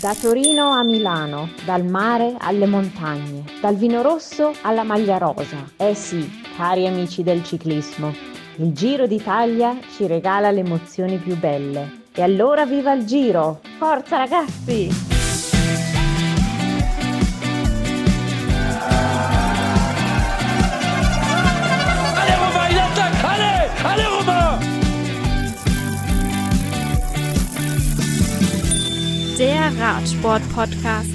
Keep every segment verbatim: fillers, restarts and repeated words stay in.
Da Torino a Milano, dal mare alle montagne, dal vino rosso alla maglia rosa. Eh sì, cari amici del ciclismo, il Giro d'Italia ci regala le emozioni più belle. E allora viva il Giro! Forza ragazzi! Der Radsport-Podcast.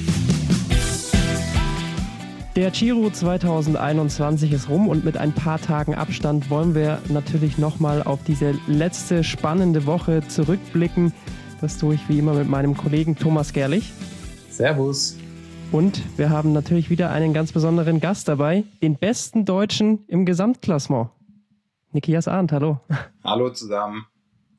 Der Giro zwanzig einundzwanzig ist rum und mit ein paar Tagen Abstand wollen wir natürlich nochmal auf diese letzte spannende Woche zurückblicken. Das tue ich wie immer mit meinem Kollegen Thomas Gerlich. Servus. Und wir haben natürlich wieder einen ganz besonderen Gast dabei, den besten Deutschen im Gesamtklassement. Nikias Arndt, hallo. Hallo zusammen.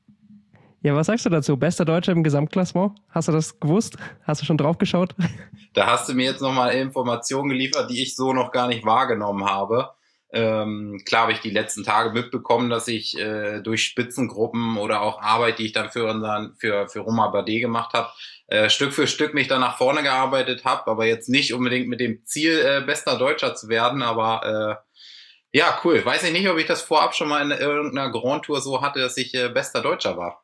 Ja, was sagst du dazu? Bester Deutscher im Gesamtklassement? Hast du das gewusst? Hast du schon drauf geschaut? Da hast du mir jetzt nochmal Informationen geliefert, die ich so noch gar nicht wahrgenommen habe. Ähm, klar habe ich die letzten Tage mitbekommen, dass ich äh, durch Spitzengruppen oder auch Arbeit, die ich dann für unseren, für, für Romain Bardet gemacht habe, äh, Stück für Stück mich dann nach vorne gearbeitet habe, aber jetzt nicht unbedingt mit dem Ziel, äh, bester Deutscher zu werden, aber äh, ja, cool. Weiß ich nicht, ob ich das vorab schon mal in irgendeiner Grand Tour so hatte, dass ich äh, bester Deutscher war.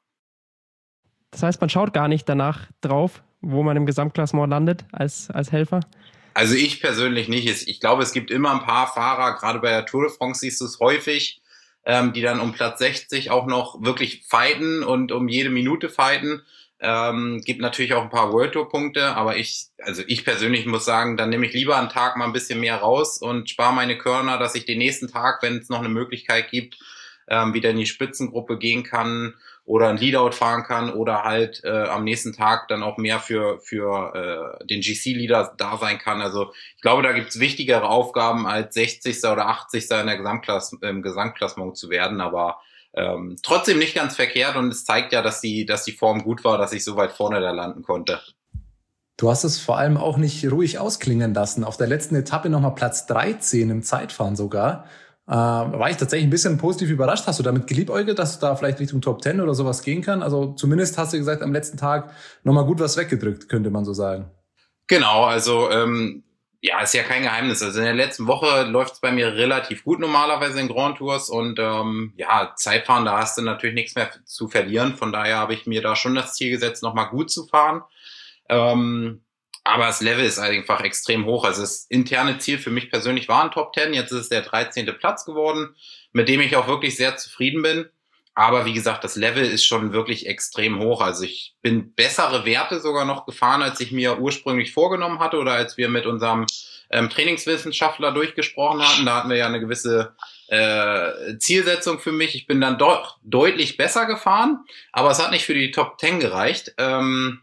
Das heißt, man schaut gar nicht danach drauf, wo man im Gesamtklassement landet als, als Helfer? Also ich persönlich nicht. Ich glaube, es gibt immer ein paar Fahrer, gerade bei der Tour de France siehst du es häufig, ähm, die dann um Platz sechzig auch noch wirklich fighten und um jede Minute fighten. Ähm, gibt natürlich auch ein paar World Tour Punkte, aber ich, also ich persönlich muss sagen, dann nehme ich lieber einen Tag mal ein bisschen mehr raus und spare meine Körner, dass ich den nächsten Tag, wenn es noch eine Möglichkeit gibt, ähm, wieder in die Spitzengruppe gehen kann oder ein Leadout fahren kann oder halt äh, am nächsten Tag dann auch mehr für für äh, den G C-Leader da sein kann. Also ich glaube, da gibt's wichtigere Aufgaben als sechzigster oder achtzigster in der Gesamtklasse, im Gesamtklassement zu werden, aber ähm, trotzdem nicht ganz verkehrt und es zeigt ja, dass die dass die Form gut war, dass ich so weit vorne da landen konnte. Du hast es vor allem auch nicht ruhig ausklingen lassen. Auf der letzten Etappe nochmal Platz dreizehn im Zeitfahren sogar. Äh, war ich tatsächlich ein bisschen positiv überrascht. Hast du damit geliebäugelt, dass du da vielleicht Richtung Top zehn oder sowas gehen kann? Also zumindest hast du gesagt, am letzten Tag nochmal gut was weggedrückt, könnte man so sagen. Genau, also ähm, ja, ist ja kein Geheimnis. Also in der letzten Woche läuft es bei mir relativ gut normalerweise in Grand Tours und ähm, ja, Zeitfahren, da hast du natürlich nichts mehr zu verlieren. Von daher habe ich mir da schon das Ziel gesetzt, nochmal gut zu fahren. Ähm, Aber das Level ist einfach extrem hoch. Also das interne Ziel für mich persönlich war ein Top zehn. Jetzt ist es der dreizehnte Platz geworden, mit dem ich auch wirklich sehr zufrieden bin. Aber wie gesagt, das Level ist schon wirklich extrem hoch. Also ich bin bessere Werte sogar noch gefahren, als ich mir ursprünglich vorgenommen hatte oder als wir mit unserem ähm, Trainingswissenschaftler durchgesprochen hatten. Da hatten wir ja eine gewisse äh, Zielsetzung für mich. Ich bin dann doch deutlich besser gefahren, aber es hat nicht für die Top zehn gereicht. Ähm,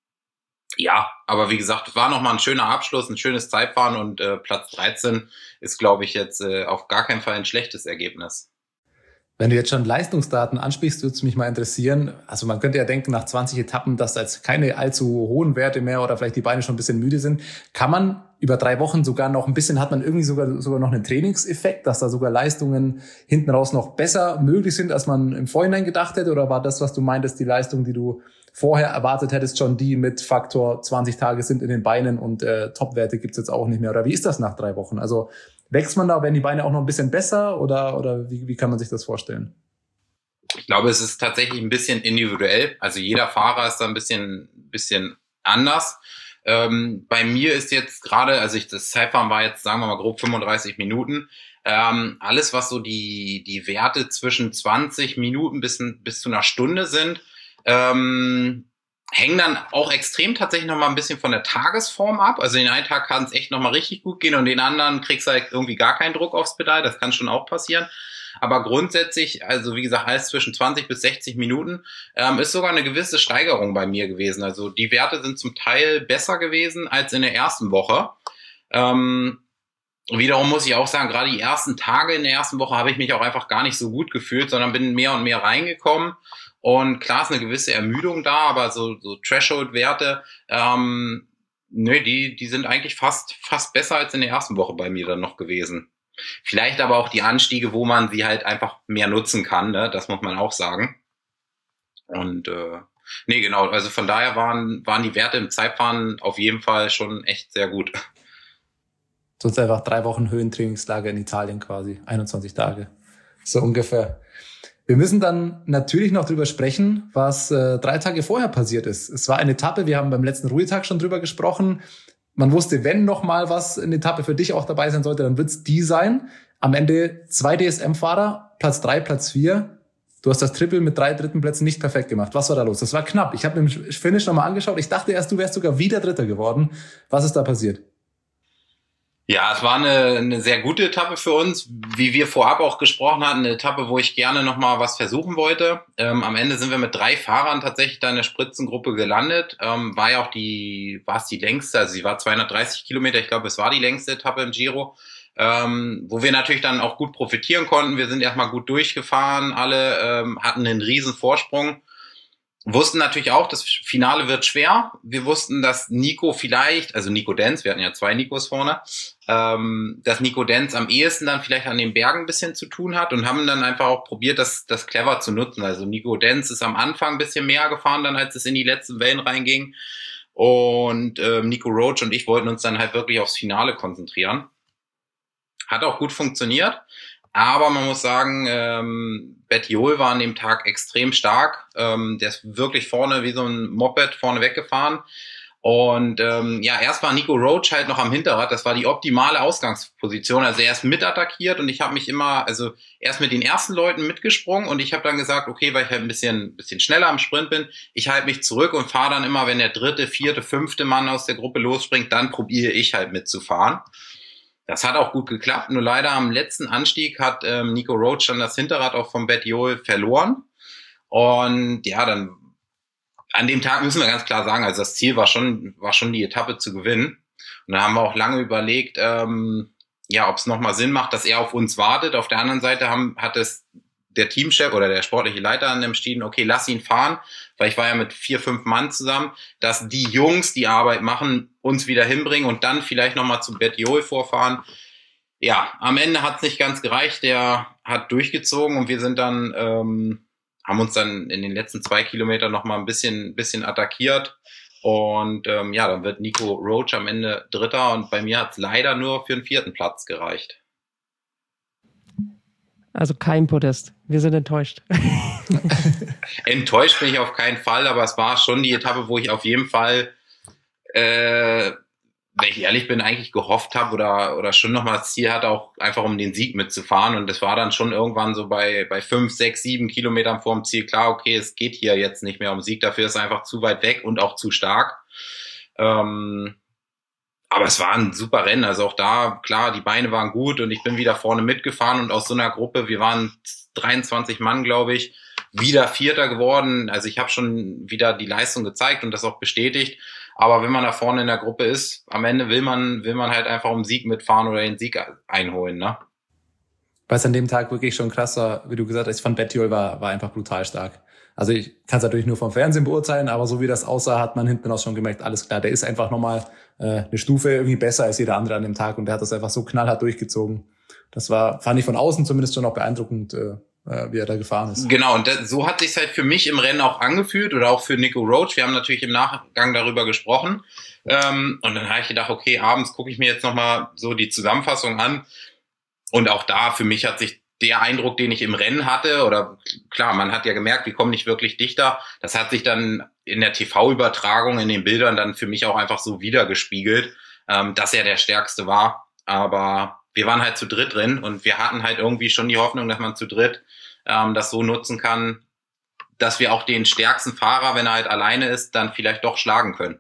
Ja, aber wie gesagt, war nochmal ein schöner Abschluss, ein schönes Zeitfahren und äh, Platz dreizehn ist, glaube ich, jetzt äh, auf gar keinen Fall ein schlechtes Ergebnis. Wenn du jetzt schon Leistungsdaten ansprichst, würde es mich mal interessieren. Also man könnte ja denken, nach zwanzig Etappen, dass da jetzt keine allzu hohen Werte mehr oder vielleicht die Beine schon ein bisschen müde sind. Kann man über drei Wochen sogar noch ein bisschen, hat man irgendwie sogar sogar noch einen Trainingseffekt, dass da sogar Leistungen hinten raus noch besser möglich sind, als man im Vorhinein gedacht hätte? Oder war das, was du meintest, die Leistung, die du vorher erwartet hättest, schon die mit Faktor zwanzig Tage sind in den Beinen und äh, Topwerte gibt's jetzt auch nicht mehr? Oder wie ist das nach drei Wochen? Also wächst man da, werden die Beine auch noch ein bisschen besser oder oder wie, wie kann man sich das vorstellen? Ich glaube, es ist tatsächlich ein bisschen individuell. Also jeder Fahrer ist da ein bisschen bisschen anders. Ähm, bei mir ist jetzt gerade, also ich, das Zeitfahren war jetzt, sagen wir mal grob fünfunddreißig Minuten. Ähm, alles, was so die die Werte zwischen zwanzig Minuten bis bis zu einer Stunde sind, ähm, hängen dann auch extrem tatsächlich noch mal ein bisschen von der Tagesform ab. Also den einen Tag kann es echt noch mal richtig gut gehen und den anderen kriegst du halt irgendwie gar keinen Druck aufs Pedal. Das kann schon auch passieren. Aber grundsätzlich, also wie gesagt, alles zwischen zwanzig bis sechzig Minuten, ähm, ist sogar eine gewisse Steigerung bei mir gewesen. Also die Werte sind zum Teil besser gewesen als in der ersten Woche. Ähm, wiederum muss ich auch sagen, gerade die ersten Tage in der ersten Woche habe ich mich auch einfach gar nicht so gut gefühlt, sondern bin mehr und mehr reingekommen. Und klar ist eine gewisse Ermüdung da, aber so, so Threshold-Werte, ähm, nö, die, die sind eigentlich fast, fast besser als in der ersten Woche bei mir dann noch gewesen. Vielleicht aber auch die Anstiege, wo man sie halt einfach mehr nutzen kann, ne? Das muss man auch sagen. Und äh, Nee, genau. Also von daher waren, waren die Werte im Zeitfahren auf jeden Fall schon echt sehr gut. Sonst einfach drei Wochen Höhentrainingslager in Italien quasi, einundzwanzig Tage, so ungefähr. Wir müssen dann natürlich noch drüber sprechen, was äh, drei Tage vorher passiert ist. Es war eine Etappe, wir haben beim letzten Ruhetag schon drüber gesprochen. Man wusste, wenn noch mal was in der Etappe für dich auch dabei sein sollte, dann wird's die sein. Am Ende zwei D S M-Fahrer, Platz drei, Platz vier. Du hast das Triple mit drei dritten Plätzen nicht perfekt gemacht. Was war da los? Das war knapp. Ich habe mir im Finish nochmal angeschaut. Ich dachte erst, du wärst sogar wieder Dritter geworden. Was ist da passiert? Ja, es war eine, eine sehr gute Etappe für uns, wie wir vorab auch gesprochen hatten, eine Etappe, wo ich gerne nochmal was versuchen wollte. Ähm, am Ende sind wir mit drei Fahrern tatsächlich da in der Spritzengruppe gelandet. Ähm, war ja auch die, war es die längste, also sie war zweihundertdreißig Kilometer, ich glaube, es war die längste Etappe im Giro, ähm, wo wir natürlich dann auch gut profitieren konnten. Wir sind erstmal gut durchgefahren, alle ähm, hatten einen riesen Vorsprung. Wussten natürlich auch, das Finale wird schwer. Wir wussten, dass Nico vielleicht, also Nico Denz, wir hatten ja zwei Nikos vorne, ähm, dass Nico Denz am ehesten dann vielleicht an den Bergen ein bisschen zu tun hat und haben dann einfach auch probiert, das, das clever zu nutzen. Also Nico Denz ist am Anfang ein bisschen mehr gefahren, dann als es in die letzten Wellen reinging. Und ähm, Nico Roach und ich wollten uns dann halt wirklich aufs Finale konzentrieren. Hat auch gut funktioniert. Aber man muss sagen, ähm, Bettiol war an dem Tag extrem stark. Ähm, der ist wirklich vorne wie so ein Moped vorne weggefahren. Und ähm, ja, erst war Nico Roach halt noch am Hinterrad. Das war die optimale Ausgangsposition. Also er ist mitattackiert und ich habe mich immer, also erst mit den ersten Leuten mitgesprungen und ich habe dann gesagt, okay, weil ich halt ein bisschen, bisschen schneller am Sprint bin, ich halte mich zurück und fahre dann immer, wenn der dritte, vierte, fünfte Mann aus der Gruppe losspringt, dann probiere ich halt mitzufahren. Das hat auch gut geklappt, nur leider am letzten Anstieg hat ähm, Nico Roach dann das Hinterrad auch vom Bettiol verloren. Und ja, dann an dem Tag müssen wir ganz klar sagen, also das Ziel war schon war schon die Etappe zu gewinnen. Und da haben wir auch lange überlegt, ähm, ja, ob es nochmal Sinn macht, dass er auf uns wartet. Auf der anderen Seite haben, hat es der Teamchef oder der sportliche Leiter dann entschieden, okay, lass ihn fahren, weil ich war ja mit vier, fünf Mann zusammen, dass die Jungs die Arbeit machen, uns wieder hinbringen und dann vielleicht nochmal zu Bettiol vorfahren. Ja, am Ende hat es nicht ganz gereicht, der hat durchgezogen und wir sind dann, ähm, haben uns dann in den letzten zwei Kilometern nochmal ein bisschen, bisschen attackiert und ähm, ja, dann wird Nico Roach am Ende Dritter und bei mir hat es leider nur für den vierten Platz gereicht. Also kein Podest. Wir sind enttäuscht. Enttäuscht bin ich auf keinen Fall, aber es war schon die Etappe, wo ich auf jeden Fall, äh, wenn ich ehrlich bin, eigentlich gehofft habe oder oder schon nochmal das Ziel hatte, auch einfach um den Sieg mitzufahren. Und das war dann schon irgendwann so bei bei fünf, sechs, sieben Kilometern vor dem Ziel klar, okay, es geht hier jetzt nicht mehr um Sieg, dafür ist es einfach zu weit weg und auch zu stark. Ähm, Aber es war ein super Rennen, also auch da, klar, die Beine waren gut und ich bin wieder vorne mitgefahren und aus so einer Gruppe, wir waren dreiundzwanzig Mann, glaube ich, wieder Vierter geworden. Also ich habe schon wieder die Leistung gezeigt und das auch bestätigt. Aber wenn man da vorne in der Gruppe ist, am Ende will man will man halt einfach um Sieg mitfahren oder den Sieg einholen, ne? Weil es an dem Tag wirklich schon krass war, wie du gesagt hast, von Bettiol war, war einfach brutal stark. Also ich kann es natürlich nur vom Fernsehen beurteilen, aber so wie das aussah, hat man hinten auch schon gemerkt, alles klar, der ist einfach nochmal äh, eine Stufe irgendwie besser als jeder andere an dem Tag und der hat das einfach so knallhart durchgezogen. Das war, fand ich von außen zumindest schon auch beeindruckend, äh, wie er da gefahren ist. Genau, und das, so hat sich's halt für mich im Rennen auch angefühlt oder auch für Nico Roach. Wir haben natürlich im Nachgang darüber gesprochen ähm, und dann habe ich gedacht, okay, abends gucke ich mir jetzt nochmal so die Zusammenfassung an und auch da für mich hat sich der Eindruck, den ich im Rennen hatte, oder klar, man hat ja gemerkt, wir kommen nicht wirklich dichter, das hat sich dann in der T V-Übertragung, in den Bildern dann für mich auch einfach so wiedergespiegelt, ähm, dass er der Stärkste war, aber wir waren halt zu dritt drin und wir hatten halt irgendwie schon die Hoffnung, dass man zu dritt ähm, das so nutzen kann, dass wir auch den stärksten Fahrer, wenn er halt alleine ist, dann vielleicht doch schlagen können.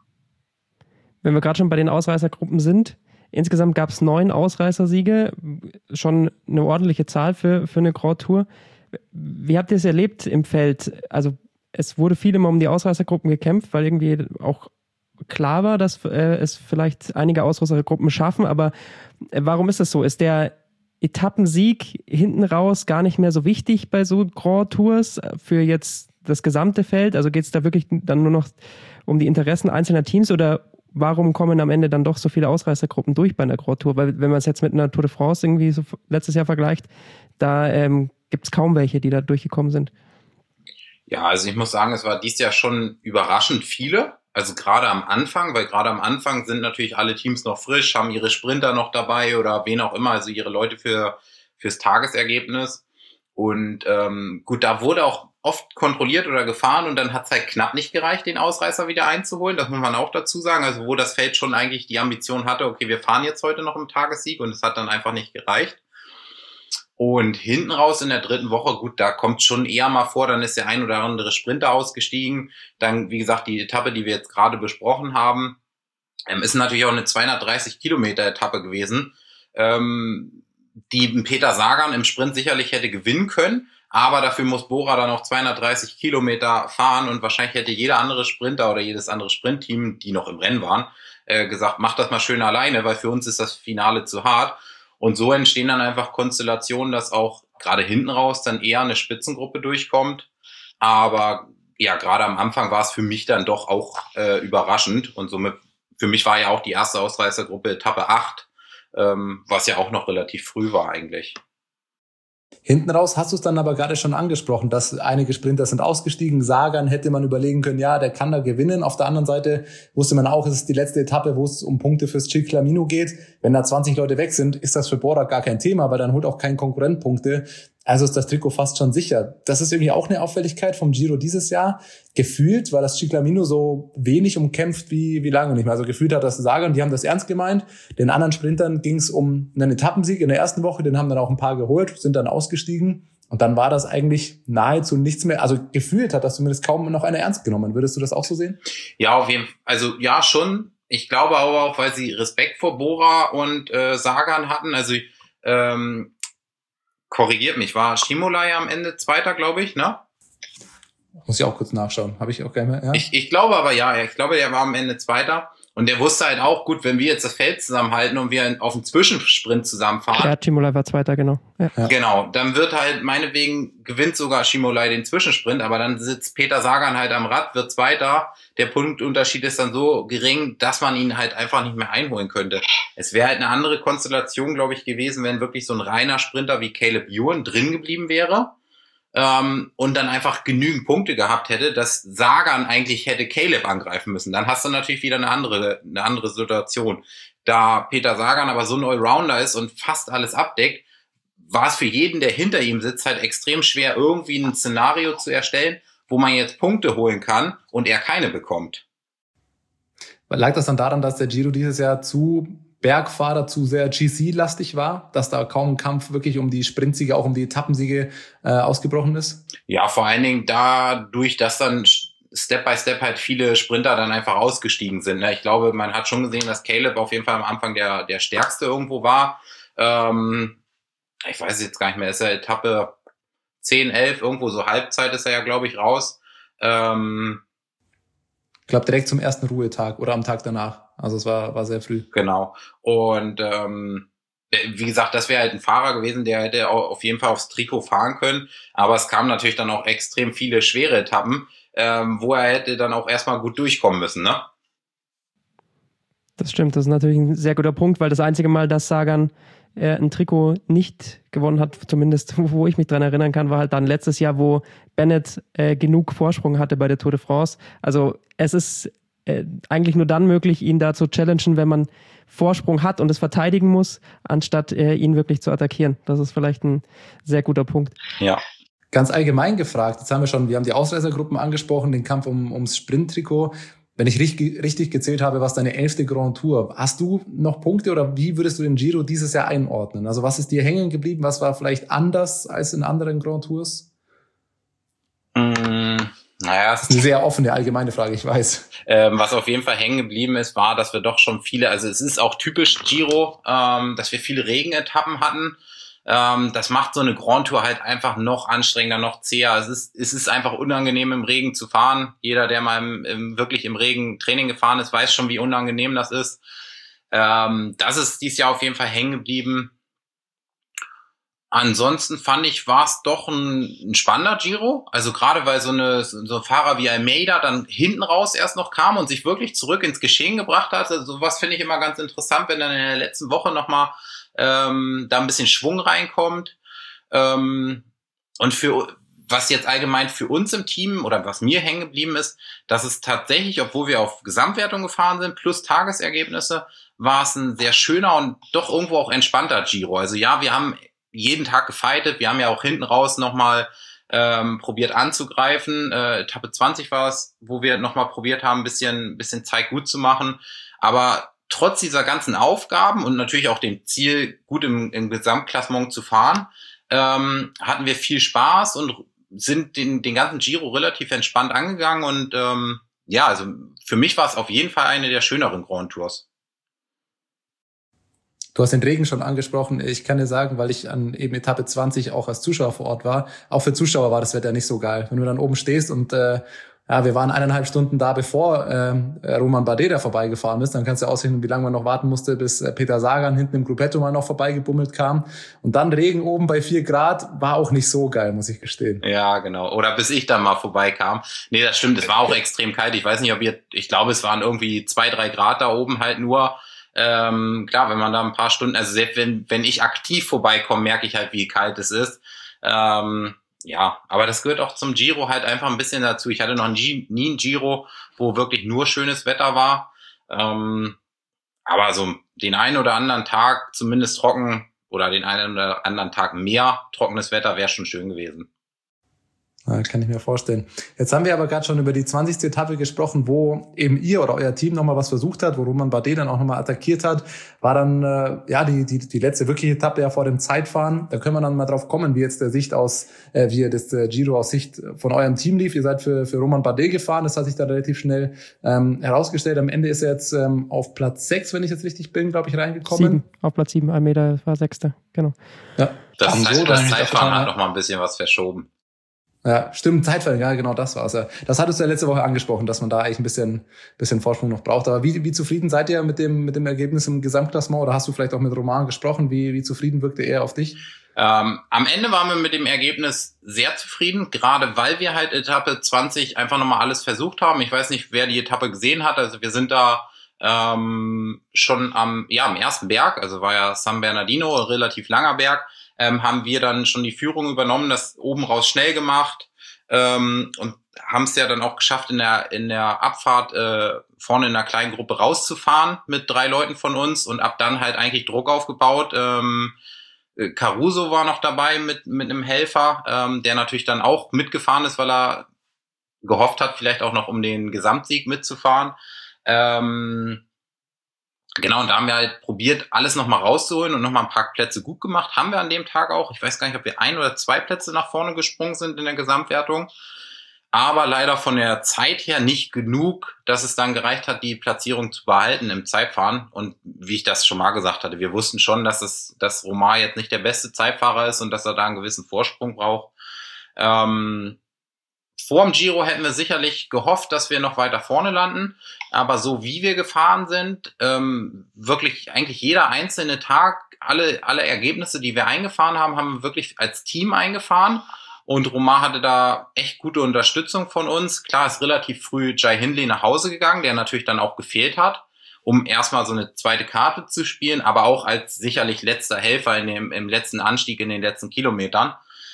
Wenn wir gerade schon bei den Ausreißergruppen sind, insgesamt gab es neun Ausreißersiege, schon eine ordentliche Zahl für, für eine Grand Tour. Wie habt ihr es erlebt im Feld? Also es wurde viel immer um die Ausreißergruppen gekämpft, weil irgendwie auch klar war, dass äh, es vielleicht einige Ausreißergruppen schaffen, aber äh, warum ist das so? Ist der Etappensieg hinten raus gar nicht mehr so wichtig bei so Grand Tours für jetzt das gesamte Feld? Also geht es da wirklich dann nur noch um die Interessen einzelner Teams oder warum kommen am Ende dann doch so viele Ausreißergruppen durch bei einer Grand Tour? Weil wenn man es jetzt mit einer Tour de France irgendwie so letztes Jahr vergleicht, da ähm, gibt es kaum welche, die da durchgekommen sind. Ja, also ich muss sagen, es war dieses Jahr schon überraschend viele. Also gerade am Anfang, weil gerade am Anfang sind natürlich alle Teams noch frisch, haben ihre Sprinter noch dabei oder wen auch immer, also ihre Leute für fürs Tagesergebnis. Und ähm, gut, da wurde auch oft kontrolliert oder gefahren und dann hat es halt knapp nicht gereicht, den Ausreißer wieder einzuholen. Das muss man auch dazu sagen. Also wo das Feld schon eigentlich die Ambition hatte, okay, wir fahren jetzt heute noch im Tagessieg und es hat dann einfach nicht gereicht. Und hinten raus in der dritten Woche, gut, da kommt schon eher mal vor, dann ist der ein oder andere Sprinter ausgestiegen. Dann, wie gesagt, die Etappe, die wir jetzt gerade besprochen haben, ähm, ist natürlich auch eine zweihundertdreißig Kilometer Etappe gewesen, ähm, die Peter Sagan im Sprint sicherlich hätte gewinnen können. Aber dafür muss Bora dann noch zweihundertdreißig Kilometer fahren und wahrscheinlich hätte jeder andere Sprinter oder jedes andere Sprintteam, die noch im Rennen waren, äh, gesagt, mach das mal schön alleine, weil für uns ist das Finale zu hart. Und so entstehen dann einfach Konstellationen, dass auch gerade hinten raus dann eher eine Spitzengruppe durchkommt. Aber ja, gerade am Anfang war es für mich dann doch auch äh, überraschend. Und somit, für mich war ja auch die erste Ausreißergruppe Etappe acht, ähm, was ja auch noch relativ früh war eigentlich. Hinten raus hast du es dann aber gerade schon angesprochen, dass einige Sprinter sind ausgestiegen. Sagan hätte man überlegen können, ja, der kann da gewinnen. Auf der anderen Seite wusste man auch, es ist die letzte Etappe, wo es um Punkte fürs Ciclamino geht. Wenn da zwanzig Leute weg sind, ist das für Bora gar kein Thema, weil dann holt auch kein Konkurrent Punkte. Also ist das Trikot fast schon sicher. Das ist irgendwie auch eine Auffälligkeit vom Giro dieses Jahr. Gefühlt war das Ciclamino so wenig umkämpft wie wie lange nicht mehr. Also gefühlt hat das Sagan, die haben das ernst gemeint. Den anderen Sprintern ging es um einen Etappensieg in der ersten Woche. Den haben dann auch ein paar geholt, sind dann ausgestiegen. Und dann war das eigentlich nahezu nichts mehr. Also gefühlt hat das zumindest kaum noch einer ernst genommen. Würdest du das auch so sehen? Ja, auf jeden Fall. Also ja, schon. Ich glaube aber auch, weil sie Respekt vor Bora und äh, Sagan hatten. Also ähm, korrigiert mich, war Schimolai am Ende Zweiter, glaube ich, ne? Muss ich auch kurz nachschauen. Habe ich auch gerne, ja? Ich, ich glaube aber ja, ich glaube, der war am Ende Zweiter. Und der wusste halt auch, gut, wenn wir jetzt das Feld zusammenhalten und wir auf einen Zwischensprint zusammenfahren. Ja, Schimolai war Zweiter, genau. Ja. Ja. Genau, dann wird halt, meinetwegen gewinnt sogar Schimolai den Zwischensprint, aber dann sitzt Peter Sagan halt am Rad, wird Zweiter. Der Punktunterschied ist dann so gering, dass man ihn halt einfach nicht mehr einholen könnte. Es wäre halt eine andere Konstellation, glaube ich, gewesen, wenn wirklich so ein reiner Sprinter wie Caleb Ewan drin geblieben wäre. Ähm, und dann einfach genügend Punkte gehabt hätte, dass Sagan eigentlich hätte Caleb angreifen müssen. Dann hast du natürlich wieder eine andere, eine andere Situation. Da Peter Sagan aber so ein Allrounder ist und fast alles abdeckt, war es für jeden, der hinter ihm sitzt, halt extrem schwer, irgendwie ein Szenario zu erstellen, wo man jetzt Punkte holen kann und er keine bekommt. Lag das dann daran, dass der Giro dieses Jahr zu Bergfahrer zu sehr G C-lastig war, dass da kaum ein Kampf wirklich um die Sprintsiege, auch um die Etappensiege äh, ausgebrochen ist? Ja, vor allen Dingen dadurch, dass dann Step by Step halt viele Sprinter dann einfach ausgestiegen sind. Ich glaube, man hat schon gesehen, dass Caleb auf jeden Fall am Anfang der der stärkste irgendwo war. Ähm, ich weiß jetzt gar nicht mehr, ist er Etappe zehn, elf, irgendwo so Halbzeit ist er ja, glaube ich, raus. Ähm, ich glaube, direkt zum ersten Ruhetag oder am Tag danach. Also es war war sehr früh. Genau. Und ähm, wie gesagt, das wäre halt ein Fahrer gewesen, der hätte auch auf jeden Fall aufs Trikot fahren können. Aber es kamen natürlich dann auch extrem viele schwere Etappen, ähm, wo er hätte dann auch erstmal gut durchkommen müssen, ne? Das stimmt, das ist natürlich ein sehr guter Punkt, weil das einzige Mal, dass Sagan äh, ein Trikot nicht gewonnen hat, zumindest wo ich mich dran erinnern kann, war halt dann letztes Jahr, wo Bennett äh, genug Vorsprung hatte bei der Tour de France. Also es ist äh, eigentlich nur dann möglich, ihn da zu challengen, wenn man Vorsprung hat und es verteidigen muss, anstatt äh, ihn wirklich zu attackieren. Das ist vielleicht ein sehr guter Punkt. Ja. Ganz allgemein gefragt, jetzt haben wir schon, wir haben die Ausreißergruppen angesprochen, den Kampf um, ums Sprinttrikot. Wenn ich richtig, richtig gezählt habe, was deine elfte Grand Tour. Hast du noch Punkte oder wie würdest du den Giro dieses Jahr einordnen? Also was ist dir hängen geblieben? Was war vielleicht anders als in anderen Grand Tours? Mm, naja, das ist eine sehr offene, allgemeine Frage, ich weiß. Ähm, was auf jeden Fall hängen geblieben ist, war, dass wir doch schon viele, also es ist auch typisch Giro, ähm, dass wir viele Regenetappen hatten. Ähm, das macht so eine Grand Tour halt einfach noch anstrengender, noch zäher. Es ist, es ist einfach unangenehm, im Regen zu fahren. Jeder, der mal im, im, wirklich im Regen Training gefahren ist, weiß schon, wie unangenehm das ist. Ähm, das ist dieses Jahr auf jeden Fall hängen geblieben. Ansonsten fand ich, war es doch ein, ein spannender Giro. Also gerade weil so eine so ein Fahrer wie Almeida dann hinten raus erst noch kam und sich wirklich zurück ins Geschehen gebracht hat. Also sowas finde ich immer ganz interessant, wenn dann in der letzten Woche nochmal ähm, da ein bisschen Schwung reinkommt. Ähm, und für was jetzt allgemein für uns im Team oder was mir hängen geblieben ist, dass es tatsächlich, obwohl wir auf Gesamtwertung gefahren sind, plus Tagesergebnisse, war es ein sehr schöner und doch irgendwo auch entspannter Giro. Also ja, wir haben jeden Tag gefightet, wir haben ja auch hinten raus nochmal ähm, probiert anzugreifen. Äh, Etappe zwanzig war es, wo wir nochmal probiert haben, ein bisschen, bisschen Zeit gut zu machen. Aber trotz dieser ganzen Aufgaben und natürlich auch dem Ziel, gut im, im Gesamtklassement zu fahren, ähm, hatten wir viel Spaß und sind den, den ganzen Giro relativ entspannt angegangen. Und ähm, ja, also für mich war es auf jeden Fall eine der schöneren Grand Tours. Du hast den Regen schon angesprochen. Ich kann dir sagen, weil ich an eben Etappe zwanzig auch als Zuschauer vor Ort war, auch für Zuschauer war das Wetter nicht so geil. Wenn du dann oben stehst und äh, ja, wir waren eineinhalb Stunden da, bevor äh, Roman Bardet da vorbeigefahren ist, dann kannst du ausrechnen, wie lange man noch warten musste, bis äh, Peter Sagan hinten im Gruppetto mal noch vorbeigebummelt kam. Und dann Regen oben bei vier Grad, war auch nicht so geil, muss ich gestehen. Ja, genau. Oder bis ich dann mal vorbeikam. Nee, das stimmt, es war auch extrem kalt. Ich weiß nicht, ob ihr, ich glaube, es waren irgendwie zwei, drei Grad da oben halt nur. Ähm, klar, wenn man da ein paar Stunden, also selbst wenn, wenn ich aktiv vorbeikomme, merke ich halt, wie kalt es ist. Ähm, ja, aber das gehört auch zum Giro halt einfach ein bisschen dazu. Ich hatte noch nie ein Giro, wo wirklich nur schönes Wetter war. Ähm, aber so den einen oder anderen Tag zumindest trocken oder den einen oder anderen Tag mehr trockenes Wetter wäre schon schön gewesen. Ja, kann ich mir vorstellen. Jetzt haben wir aber gerade schon über die zwanzigste Etappe gesprochen, wo eben ihr oder euer Team nochmal was versucht hat, wo Roman Bardet dann auch nochmal attackiert hat. War dann äh, ja die, die die letzte wirkliche Etappe ja vor dem Zeitfahren. Da können wir dann mal drauf kommen, wie jetzt der Sicht aus, äh, wie das äh, Giro aus Sicht von eurem Team lief. Ihr seid für für Roman Bardet gefahren, das hat sich da relativ schnell ähm, herausgestellt. Am Ende ist er jetzt ähm, auf Platz sechs, wenn ich jetzt richtig bin, glaube ich, reingekommen. Sieben, auf Platz sieben, ein Meter war Sechster, genau. Ja. Das, Ach, heißt, so, das Zeitfahren hat noch mal ein bisschen was verschoben. Ja, stimmt, Zeitfall, ja, genau, das war's ja. Das hattest du ja letzte Woche angesprochen, dass man da eigentlich ein bisschen, bisschen Vorsprung noch braucht. Aber wie, wie zufrieden seid ihr mit dem, mit dem Ergebnis im Gesamtklassement? Oder hast du vielleicht auch mit Roman gesprochen? Wie, wie zufrieden wirkte er auf dich? Ähm, am Ende waren wir mit dem Ergebnis sehr zufrieden, gerade weil wir halt Etappe zwanzig einfach nochmal alles versucht haben. Ich weiß nicht, wer die Etappe gesehen hat. Also wir sind da ähm, schon am, ja, am ersten Berg, also war ja San Bernardino, ein relativ langer Berg. Ähm, haben wir dann schon die Führung übernommen, das oben raus schnell gemacht ähm, und haben es ja dann auch geschafft, in der in der Abfahrt äh, vorne in einer kleinen Gruppe rauszufahren mit drei Leuten von uns und ab dann halt eigentlich Druck aufgebaut. Ähm, Caruso war noch dabei mit mit einem Helfer, ähm, der natürlich dann auch mitgefahren ist, weil er gehofft hat, vielleicht auch noch um den Gesamtsieg mitzufahren. Ähm, Genau, und da haben wir halt probiert, alles nochmal rauszuholen und nochmal ein paar Plätze gut gemacht. Haben wir an dem Tag auch. Ich weiß gar nicht, ob wir ein oder zwei Plätze nach vorne gesprungen sind in der Gesamtwertung. Aber leider von der Zeit her nicht genug, dass es dann gereicht hat, die Platzierung zu behalten im Zeitfahren. Und wie ich das schon mal gesagt hatte, wir wussten schon, dass es, dass Romain jetzt nicht der beste Zeitfahrer ist und dass er da einen gewissen Vorsprung braucht. Ähm, Vor dem Giro hätten wir sicherlich gehofft, dass wir noch weiter vorne landen. Aber so wie wir gefahren sind, ähm, wirklich eigentlich jeder einzelne Tag, alle alle Ergebnisse, die wir eingefahren haben, haben wir wirklich als Team eingefahren. Und Romain hatte da echt gute Unterstützung von uns. Klar ist relativ früh Jai Hindley nach Hause gegangen, der natürlich dann auch gefehlt hat, um erstmal so eine zweite Karte zu spielen, aber auch als sicherlich letzter Helfer in dem, im letzten Anstieg in den letzten Kilometern.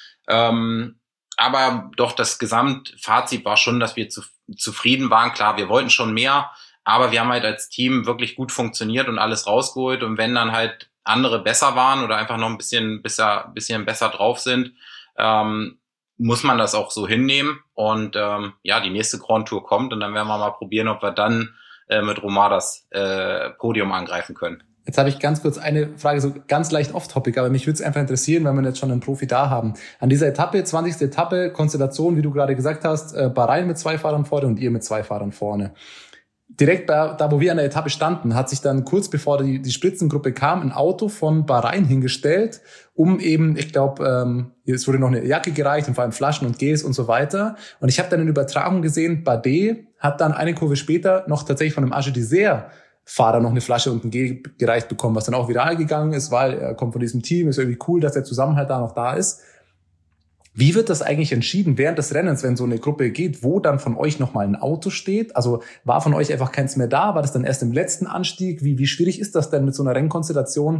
Ähm, Aber doch das Gesamtfazit war schon, dass wir zu, zufrieden waren. Klar, wir wollten schon mehr, aber wir haben halt als Team wirklich gut funktioniert und alles rausgeholt. Und wenn dann halt andere besser waren oder einfach noch ein bisschen besser, bisschen besser drauf sind, ähm, muss man das auch so hinnehmen. Und ähm, ja, die nächste Grand Tour kommt und dann werden wir mal probieren, ob wir dann äh, mit Romain das äh, Podium angreifen können. Jetzt habe ich ganz kurz eine Frage, so ganz leicht off-topic, aber mich würde es einfach interessieren, wenn wir jetzt schon einen Profi da haben. An dieser Etappe, zwanzigste Etappe, Konstellation, wie du gerade gesagt hast, Bahrain mit zwei Fahrern vorne und ihr mit zwei Fahrern vorne. Direkt bei, da, wo wir an der Etappe standen, hat sich dann kurz bevor die, die Spritzengruppe kam, ein Auto von Bahrain hingestellt, um eben, ich glaube, ähm, es wurde noch eine Jacke gereicht und vor allem Flaschen und Gels und so weiter. Und ich habe dann in Übertragung gesehen, Bardet hat dann eine Kurve später noch tatsächlich von einem Age d'Isère Fahrer noch eine Flasche und ein Gel gereicht bekommen, was dann auch viral gegangen ist, weil er kommt von diesem Team, ist irgendwie cool, dass der Zusammenhalt da noch da ist. Wie wird das eigentlich entschieden während des Rennens, wenn so eine Gruppe geht, wo dann von euch nochmal ein Auto steht? Also war von euch einfach keins mehr da? War das dann erst im letzten Anstieg? Wie, wie schwierig ist das denn mit so einer Rennkonstellation,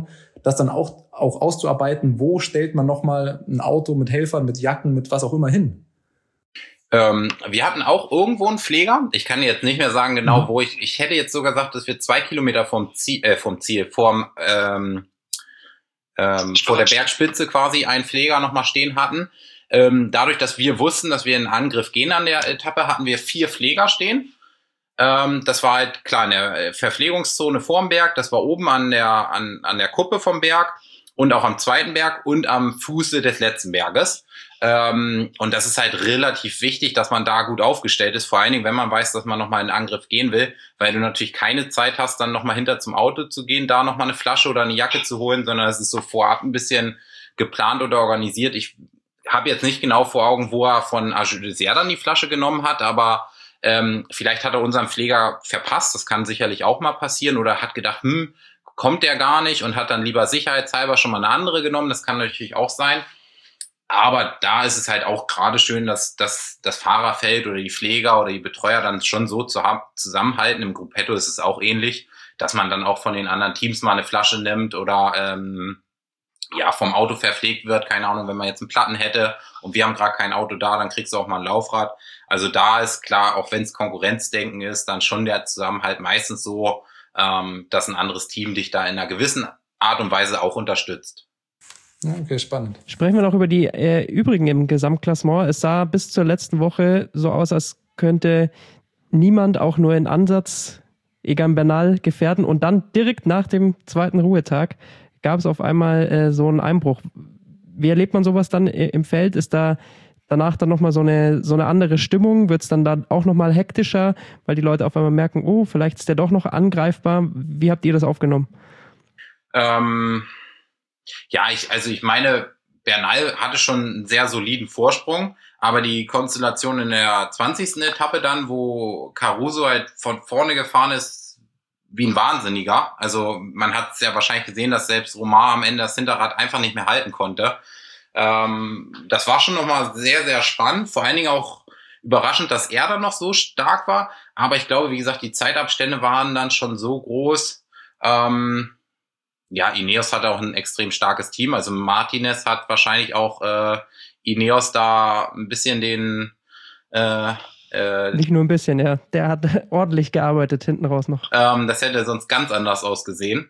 das dann auch, auch auszuarbeiten, wo stellt man nochmal ein Auto mit Helfern, mit Jacken, mit was auch immer hin? Ähm, wir hatten auch irgendwo einen Pfleger. Ich kann jetzt nicht mehr sagen genau, mhm. wo ich, ich hätte jetzt sogar gesagt, dass wir zwei Kilometer vom Ziel, äh, vom Ziel, vorm, ähm, ähm, vor der Bergspitze quasi einen Pfleger nochmal stehen hatten. Ähm, dadurch, dass wir wussten, dass wir in einen Angriff gehen an der Etappe, hatten wir vier Pfleger stehen. Ähm, das war halt klar in der Verpflegungszone vorm Berg, das war oben an der, an, an der Kuppe vom Berg und auch am zweiten Berg und am Fuße des letzten Berges. Ähm, und das ist halt relativ wichtig, dass man da gut aufgestellt ist, vor allen Dingen, wenn man weiß, dass man nochmal in den Angriff gehen will, weil du natürlich keine Zeit hast, dann nochmal hinter zum Auto zu gehen, da nochmal eine Flasche oder eine Jacke zu holen, sondern es ist so vorab ein bisschen geplant oder organisiert. Ich habe jetzt nicht genau vor Augen, wo er von Ajudesier dann die Flasche genommen hat, aber ähm, vielleicht hat er unseren Pfleger verpasst, das kann sicherlich auch mal passieren, oder hat gedacht, hm, kommt der gar nicht und hat dann lieber sicherheitshalber schon mal eine andere genommen, das kann natürlich auch sein. Aber da ist es halt auch gerade schön, dass, dass das Fahrerfeld oder die Pfleger oder die Betreuer dann schon so zu haben, zusammenhalten. Im Gruppetto ist es auch ähnlich, dass man dann auch von den anderen Teams mal eine Flasche nimmt oder ähm, ja vom Auto verpflegt wird. Keine Ahnung, wenn man jetzt einen Platten hätte und wir haben gerade kein Auto da, dann kriegst du auch mal ein Laufrad. Also da ist klar, auch wenn es Konkurrenzdenken ist, dann schon der Zusammenhalt meistens so, ähm, dass ein anderes Team dich da in einer gewissen Art und Weise auch unterstützt. Okay, spannend. Sprechen wir noch über die äh, übrigen im Gesamtklassement. Es sah bis zur letzten Woche so aus, als könnte niemand auch nur in Ansatz Egan Bernal gefährden. Und dann direkt nach dem zweiten Ruhetag gab es auf einmal äh, so einen Einbruch. Wie erlebt man sowas dann äh, im Feld? Ist da danach dann nochmal so eine, so eine andere Stimmung? Wird es dann da auch nochmal hektischer, weil die Leute auf einmal merken, oh, vielleicht ist der doch noch angreifbar. Wie habt ihr das aufgenommen? Ähm... Ja, ich, also ich meine, Bernal hatte schon einen sehr soliden Vorsprung, aber die Konstellation in der zwanzigsten Etappe dann, wo Caruso halt von vorne gefahren ist, wie ein Wahnsinniger. Also man hat es ja wahrscheinlich gesehen, dass selbst Romain am Ende das Hinterrad einfach nicht mehr halten konnte. Ähm, das war schon nochmal sehr, sehr spannend. Vor allen Dingen auch überraschend, dass er dann noch so stark war. Aber ich glaube, wie gesagt, die Zeitabstände waren dann schon so groß. Ähm, Ja, Ineos hat auch ein extrem starkes Team. Also Martinez hat wahrscheinlich auch äh, Ineos da ein bisschen den... Äh, äh, Nicht nur ein bisschen, ja. Der hat ordentlich gearbeitet hinten raus noch. Ähm, das hätte sonst ganz anders ausgesehen.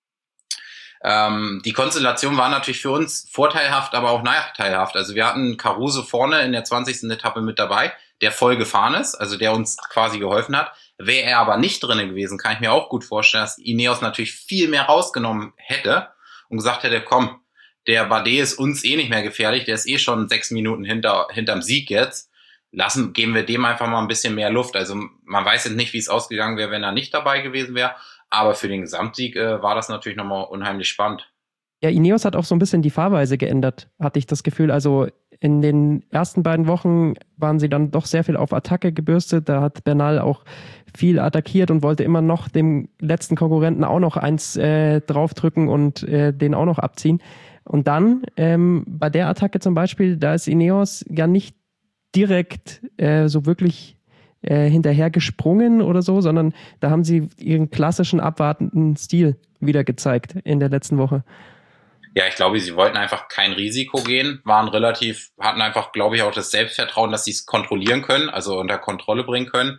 Ähm, die Konstellation war natürlich für uns vorteilhaft, aber auch nachteilhaft. Also wir hatten Caruso vorne in der zwanzigsten Etappe mit dabei, der voll gefahren ist, also der uns quasi geholfen hat. Wäre er aber nicht drin gewesen, kann ich mir auch gut vorstellen, dass Ineos natürlich viel mehr rausgenommen hätte und gesagt hätte, komm, der Bardet ist uns eh nicht mehr gefährlich, der ist eh schon sechs Minuten hinter hinterm Sieg jetzt. Lassen, geben wir dem einfach mal ein bisschen mehr Luft. Also man weiß jetzt nicht, wie es ausgegangen wäre, wenn er nicht dabei gewesen wäre, aber für den Gesamtsieg äh, war das natürlich nochmal unheimlich spannend. Ja, Ineos hat auch so ein bisschen die Fahrweise geändert, hatte ich das Gefühl. Also in den ersten beiden Wochen waren sie dann doch sehr viel auf Attacke gebürstet. Da hat Bernal auch viel attackiert und wollte immer noch dem letzten Konkurrenten auch noch eins äh, draufdrücken und äh, den auch noch abziehen. Und dann ähm, bei der Attacke zum Beispiel, da ist Ineos ja nicht direkt äh, so wirklich äh, hinterher gesprungen oder so, sondern da haben sie ihren klassischen abwartenden Stil wieder gezeigt in der letzten Woche. Ja, ich glaube, sie wollten einfach kein Risiko gehen, waren relativ, hatten einfach, glaube ich, auch das Selbstvertrauen, dass sie es kontrollieren können, also unter Kontrolle bringen können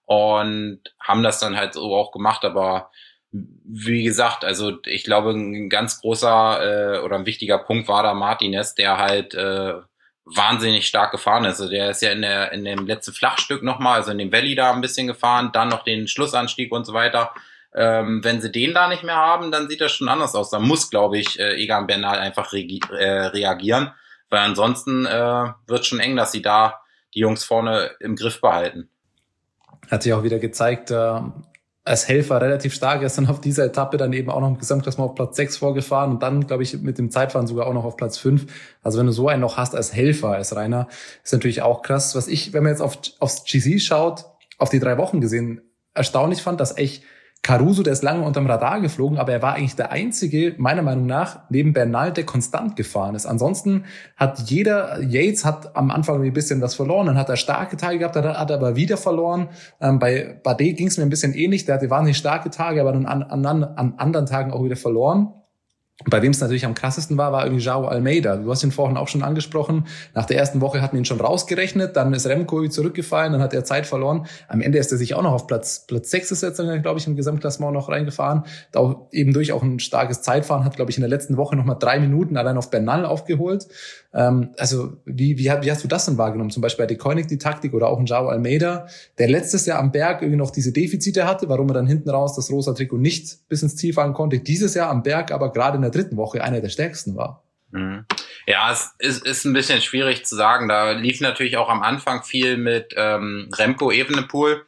und haben das dann halt so auch gemacht, aber wie gesagt, also ich glaube, ein ganz großer äh, oder ein wichtiger Punkt war da Martinez, der halt äh, wahnsinnig stark gefahren ist. Also der ist ja in der in dem letzten Flachstück nochmal, also in dem Valley da ein bisschen gefahren, dann noch den Schlussanstieg und so weiter. Ähm, wenn sie den da nicht mehr haben, dann sieht das schon anders aus. Da muss, glaube ich, äh, Egan Bernal einfach regi- äh, reagieren, weil ansonsten äh, wird schon eng, dass sie da die Jungs vorne im Griff behalten. Hat sich auch wieder gezeigt, äh, als Helfer relativ stark. Er ist dann auf dieser Etappe dann eben auch noch im Gesamtklassement auf Platz sechs vorgefahren und dann, glaube ich, mit dem Zeitfahren sogar auch noch auf Platz fünf. Also wenn du so einen noch hast als Helfer, als Reiner, ist natürlich auch krass. Was ich, wenn man jetzt auf, aufs G C schaut, auf die drei Wochen gesehen, erstaunlich fand, dass echt Caruso, der ist lange unterm Radar geflogen, aber er war eigentlich der Einzige, meiner Meinung nach, neben Bernal, der konstant gefahren ist. Ansonsten hat jeder, Yates hat am Anfang ein bisschen was verloren, dann hat er starke Tage gehabt, dann hat er aber wieder verloren. Ähm, bei Bardet ging es mir ein bisschen ähnlich, der hatte wahnsinnig starke Tage, aber dann an, an, an anderen Tagen auch wieder verloren. Bei wem es natürlich am krassesten war, war irgendwie João Almeida. Du hast ihn vorhin auch schon angesprochen. Nach der ersten Woche hatten wir ihn schon rausgerechnet, dann ist Remco zurückgefallen, dann hat er Zeit verloren. Am Ende ist er sich auch noch auf Platz Platz sechs ist jetzt, glaube ich, im Gesamtklassement noch reingefahren. Da eben durch auch ein starkes Zeitfahren, hat, glaube ich, in der letzten Woche nochmal drei Minuten allein auf Bernal aufgeholt. Ähm, also wie, wie, wie hast du das denn wahrgenommen? Zum Beispiel bei De Koenig die Taktik oder auch ein João Almeida, der letztes Jahr am Berg irgendwie noch diese Defizite hatte, warum er dann hinten raus das rosa Trikot nicht bis ins Ziel fahren konnte. Dieses Jahr am Berg aber gerade in der dritten Woche einer der stärksten war. Ja, es ist, ist ein bisschen schwierig zu sagen. Da lief natürlich auch am Anfang viel mit ähm, Remco Evenepoel,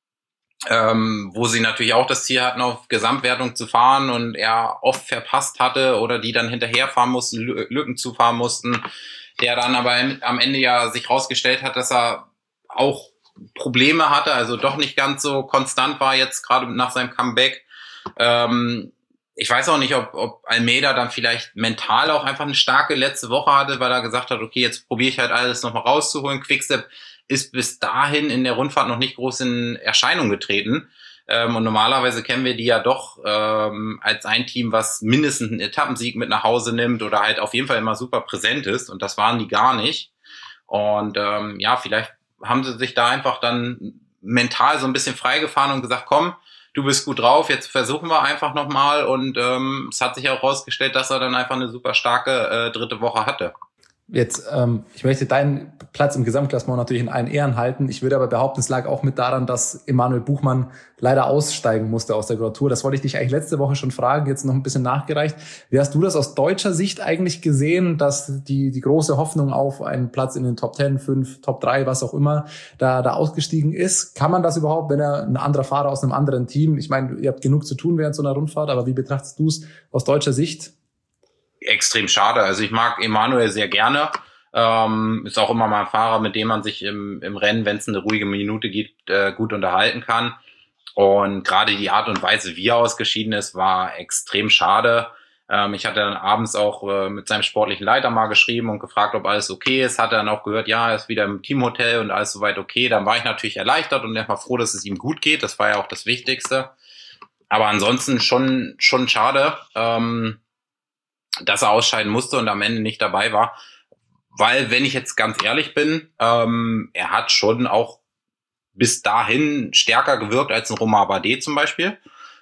ähm, wo sie natürlich auch das Ziel hatten, auf Gesamtwertung zu fahren und er oft verpasst hatte oder die dann hinterherfahren mussten, Lücken zufahren mussten, der dann aber am Ende ja sich rausgestellt hat, dass er auch Probleme hatte, also doch nicht ganz so konstant war jetzt gerade nach seinem Comeback. Ähm, Ich weiß auch nicht, ob, ob Almeida dann vielleicht mental auch einfach eine starke letzte Woche hatte, weil er gesagt hat, okay, jetzt probiere ich halt alles nochmal rauszuholen. Quickstep ist bis dahin in der Rundfahrt noch nicht groß in Erscheinung getreten. Ähm, und normalerweise kennen wir die ja doch ähm, als ein Team, was mindestens einen Etappensieg mit nach Hause nimmt oder halt auf jeden Fall immer super präsent ist. Und das waren die gar nicht. Und ähm, ja, vielleicht haben sie sich da einfach dann mental so ein bisschen freigefahren und gesagt, komm, du bist gut drauf, jetzt versuchen wir einfach nochmal und ähm, es hat sich auch rausgestellt, dass er dann einfach eine super starke äh, dritte Woche hatte. Jetzt, ähm, ich möchte deinen Platz im Gesamtklassement natürlich in allen Ehren halten. Ich würde aber behaupten, es lag auch mit daran, dass Emanuel Buchmann leider aussteigen musste aus der Grand Tour. Das wollte ich dich eigentlich letzte Woche schon fragen, jetzt noch ein bisschen nachgereicht. Wie hast du das aus deutscher Sicht eigentlich gesehen, dass die die große Hoffnung auf einen Platz in den Top zehn, fünf, Top drei, was auch immer, da da ausgestiegen ist? Kann man das überhaupt, wenn er ein anderer Fahrer aus einem anderen Team, ich meine, ihr habt genug zu tun während so einer Rundfahrt, aber wie betrachtest du es aus deutscher Sicht? Extrem schade. Also ich mag Emanuel sehr gerne. Ähm, ist auch immer mal ein Fahrer, mit dem man sich im, im Rennen, wenn es eine ruhige Minute gibt, äh, gut unterhalten kann. Und gerade die Art und Weise, wie er ausgeschieden ist, war extrem schade. Ähm, ich hatte dann abends auch äh, mit seinem sportlichen Leiter mal geschrieben und gefragt, ob alles okay ist. Hat er dann auch gehört, ja, er ist wieder im Teamhotel und alles soweit okay. Dann war ich natürlich erleichtert und erstmal froh, dass es ihm gut geht. Das war ja auch das Wichtigste. Aber ansonsten schon schon schade, ähm, dass er ausscheiden musste und am Ende nicht dabei war. Weil, wenn ich jetzt ganz ehrlich bin, ähm, er hat schon auch bis dahin stärker gewirkt als ein Romain Bardet zum Beispiel.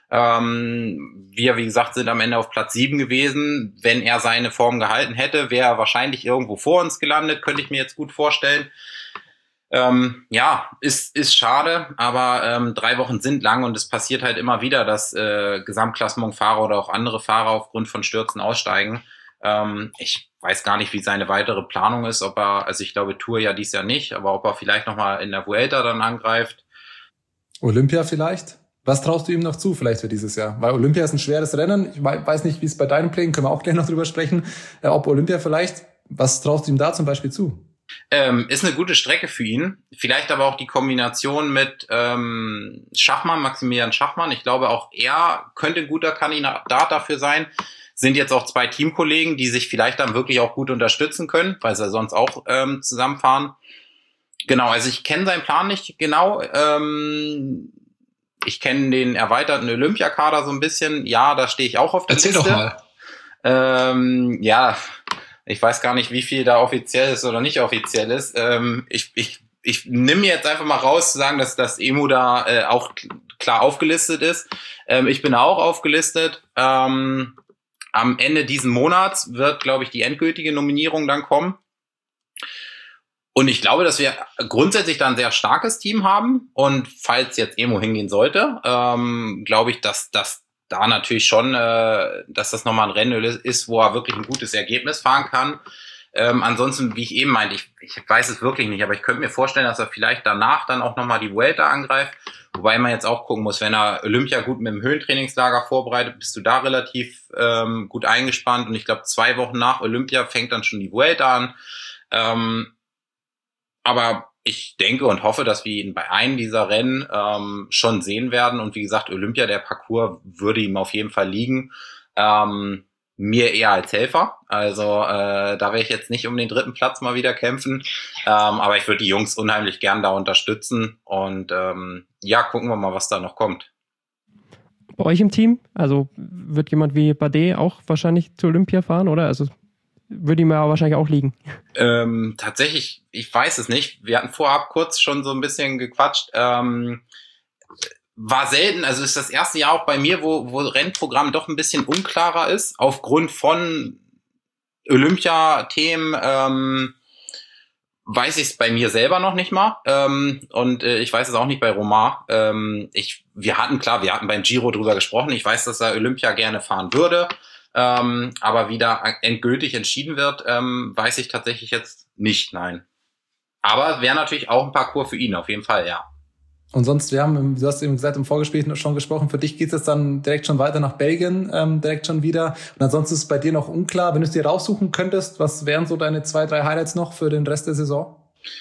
Ähm, wir, wie gesagt, sind am Ende auf Platz sieben gewesen. Wenn er seine Form gehalten hätte, wäre er wahrscheinlich irgendwo vor uns gelandet, könnte ich mir jetzt gut vorstellen. Ähm, ja, ist ist schade, aber ähm, drei Wochen sind lang und es passiert halt immer wieder, dass äh, Gesamtklassementfahrer oder auch andere Fahrer aufgrund von Stürzen aussteigen. Ähm, ich weiß gar nicht, wie seine weitere Planung ist, ob er, also ich glaube Tour ja dies Jahr nicht, aber ob er vielleicht nochmal in der Vuelta dann angreift. Olympia vielleicht? Was traust du ihm noch zu vielleicht für dieses Jahr? Weil Olympia ist ein schweres Rennen. Ich weiß nicht, wie es bei deinen Plänen, können wir auch gleich noch drüber sprechen, äh, ob Olympia vielleicht, was traust du ihm da zum Beispiel zu? Ähm, ist eine gute Strecke für ihn. Vielleicht aber auch die Kombination mit ähm, Schachmann, Maximilian Schachmann. Ich glaube, auch er könnte ein guter Kandidat dafür sein. Sind jetzt auch zwei Teamkollegen, die sich vielleicht dann wirklich auch gut unterstützen können, weil sie sonst auch ähm, zusammenfahren. Genau, also ich kenne seinen Plan nicht genau. Ähm, ich kenne den erweiterten Olympiakader so ein bisschen. Ja, da stehe ich auch auf der Erzähl Liste. Erzähl doch mal. Ähm, ja, ich weiß gar nicht, wie viel da offiziell ist oder nicht offiziell ist. Ähm, ich ich, ich nehme mir jetzt einfach mal raus zu sagen, dass das Emu da äh, auch klar aufgelistet ist. Ähm, ich bin da auch aufgelistet. Ähm, am Ende diesen Monats wird, glaube ich, die endgültige Nominierung dann kommen. Und ich glaube, dass wir grundsätzlich da ein sehr starkes Team haben. Und falls jetzt Emu hingehen sollte, ähm, glaube ich, dass das da natürlich schon, äh, dass das nochmal ein Rennen ist, wo er wirklich ein gutes Ergebnis fahren kann. Ähm, ansonsten, wie ich eben meinte, ich, ich weiß es wirklich nicht, aber ich könnte mir vorstellen, dass er vielleicht danach dann auch nochmal die Vuelta angreift. Wobei man jetzt auch gucken muss, wenn er Olympia gut mit dem Höhentrainingslager vorbereitet, bist du da relativ ähm, gut eingespannt. Und ich glaube, zwei Wochen nach Olympia fängt dann schon die Vuelta an. Ähm, aber ich denke und hoffe, dass wir ihn bei einem dieser Rennen ähm, schon sehen werden. Und wie gesagt, Olympia, der Parcours würde ihm auf jeden Fall liegen. Ähm, mir eher als Helfer. Also äh, da werde ich jetzt nicht um den dritten Platz mal wieder kämpfen. Ähm, aber ich würde die Jungs unheimlich gern da unterstützen. Und ähm, ja, gucken wir mal, was da noch kommt. bei euch im Team? Also wird jemand wie Bardet auch wahrscheinlich zur Olympia fahren, oder? Also würde ihm ja wahrscheinlich auch liegen. Ähm, tatsächlich, ich weiß es nicht. Wir hatten vorab kurz schon so ein bisschen gequatscht. Ähm, war selten, also ist das erste Jahr auch bei mir, wo, wo Rennprogramm doch ein bisschen unklarer ist, aufgrund von Olympia-Themen, ähm, weiß ich es bei mir selber noch nicht mal. Ähm, und äh, ich weiß es auch nicht bei Romain. Ähm, ich, wir hatten, klar, wir hatten beim Giro drüber gesprochen. Ich weiß, dass er Olympia gerne fahren würde. Ähm, aber wie da endgültig entschieden wird, ähm, weiß ich tatsächlich jetzt nicht, nein. Aber wäre natürlich auch ein Parcours für ihn, auf jeden Fall, ja. Und sonst, wir haben, du hast eben gesagt, im Vorgespräch schon gesprochen, für dich geht es dann direkt schon weiter nach Belgien, ähm, direkt schon wieder. Und ansonsten ist es bei dir noch unklar, wenn du es dir raussuchen könntest, was wären so deine zwei, drei Highlights noch für den Rest der Saison?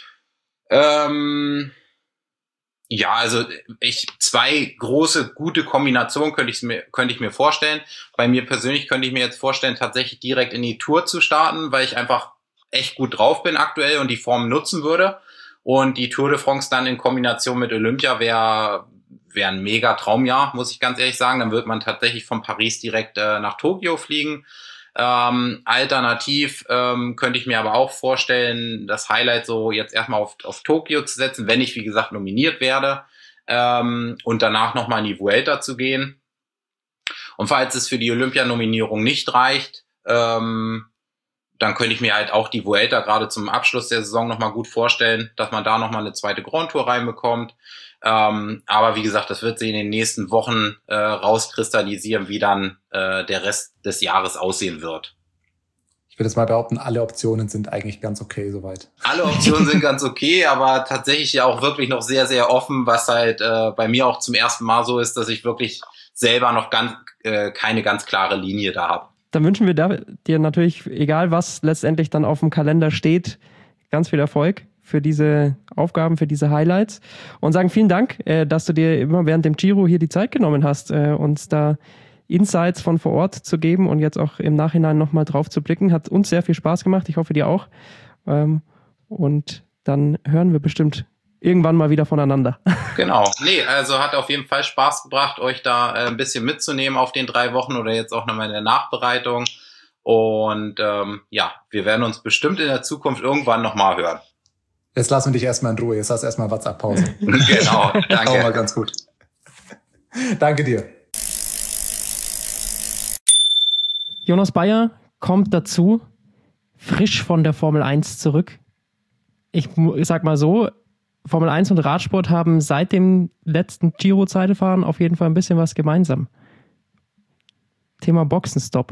Ähm, ja, also ich zwei große, gute Kombinationen könnte ich mir, könnte ich mir vorstellen. Bei mir persönlich könnte ich mir jetzt vorstellen, tatsächlich direkt in die Tour zu starten, weil ich einfach echt gut drauf bin aktuell und die Form nutzen würde. Und die Tour de France dann in Kombination mit Olympia wäre wäre ein mega Traumjahr, muss ich ganz ehrlich sagen. Dann wird man tatsächlich von Paris direkt äh, nach Tokio fliegen. Ähm, alternativ ähm, könnte ich mir aber auch vorstellen, das Highlight so jetzt erstmal auf, auf Tokio zu setzen, wenn ich, wie gesagt, nominiert werde. Ähm, und danach nochmal in die Vuelta zu gehen. Und falls es für die Olympianominierung nicht reicht, ähm, dann könnte ich mir halt auch die Vuelta gerade zum Abschluss der Saison nochmal gut vorstellen, dass man da nochmal eine zweite Grand Tour reinbekommt. Ähm, aber wie gesagt, das wird sich in den nächsten Wochen äh, rauskristallisieren, wie dann äh, der Rest des Jahres aussehen wird. Ich würde jetzt mal behaupten, alle Optionen sind eigentlich ganz okay soweit. Alle Optionen sind ganz okay, aber tatsächlich ja auch wirklich noch sehr, sehr offen, was halt äh, bei mir auch zum ersten Mal so ist, dass ich wirklich selber noch ganz äh, keine ganz klare Linie da habe. Dann wünschen wir dir natürlich, egal was letztendlich dann auf dem Kalender steht, ganz viel Erfolg für diese Aufgaben, für diese Highlights und sagen vielen Dank, dass du dir immer während dem Giro hier die Zeit genommen hast, uns da Insights von vor Ort zu geben und jetzt auch im Nachhinein nochmal drauf zu blicken. Hat uns sehr viel Spaß gemacht, ich hoffe dir auch. Und dann hören wir bestimmt irgendwann mal wieder voneinander. Genau. Nee, also hat auf jeden Fall Spaß gebracht, euch da äh, ein bisschen mitzunehmen auf den drei Wochen oder jetzt auch nochmal in der Nachbereitung. Und ähm, ja, wir werden uns bestimmt in der Zukunft irgendwann nochmal hören. Jetzt lassen wir dich erstmal in Ruhe. Jetzt hast du erstmal WhatsApp-Pause. Genau, danke. Auch mal ganz gut. Danke dir. Jonas Bayer kommt dazu, frisch von der Formel eins zurück. Ich sag mal so, Formel eins und Radsport haben seit dem letzten Giro-Zeitefahren auf jeden Fall ein bisschen was gemeinsam. Thema Boxenstopp.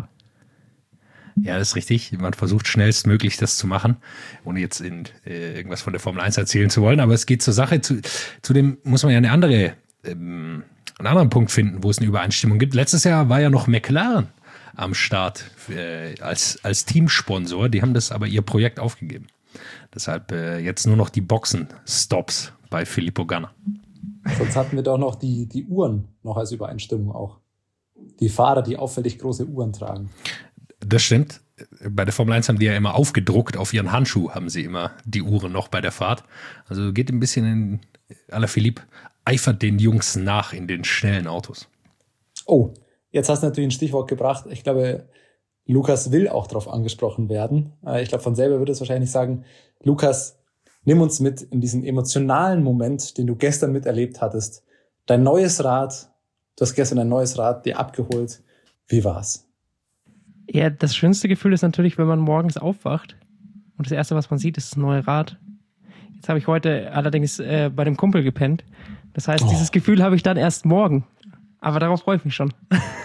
Ja, das ist richtig. Man versucht schnellstmöglich das zu machen, ohne jetzt in, äh, irgendwas von der Formel eins erzählen zu wollen. Aber es geht zur Sache. Zu, zudem muss man ja eine andere, ähm, einen anderen Punkt finden, wo es eine Übereinstimmung gibt. Letztes Jahr war ja noch McLaren am Start äh, als, als Teamsponsor. Die haben das aber ihr Projekt aufgegeben. Deshalb äh, jetzt nur noch die Boxenstops bei Filippo Ganna. Sonst hatten wir doch noch die, die Uhren noch als Übereinstimmung auch. Die Fahrer, die auffällig große Uhren tragen. Das stimmt. Bei der Formel eins haben die ja immer aufgedruckt, auf ihren Handschuh haben sie immer die Uhren noch bei der Fahrt. Also geht ein bisschen in Alaphilippe, eifert den Jungs nach in den schnellen Autos. Oh, jetzt hast du natürlich ein Stichwort gebracht. Ich glaube, Lukas will auch darauf angesprochen werden. Ich glaube, von selber würde es wahrscheinlich sagen, Lukas, nimm uns mit in diesen emotionalen Moment, den du gestern miterlebt hattest. Dein neues Rad, du hast gestern ein neues Rad dir abgeholt. Wie war's? Ja, das schönste Gefühl ist natürlich, wenn man morgens aufwacht und das Erste, was man sieht, ist das neue Rad. Jetzt habe ich heute allerdings äh, bei dem Kumpel gepennt. Das heißt, oh. dieses Gefühl habe ich dann erst morgen. Aber darauf freue ich mich schon.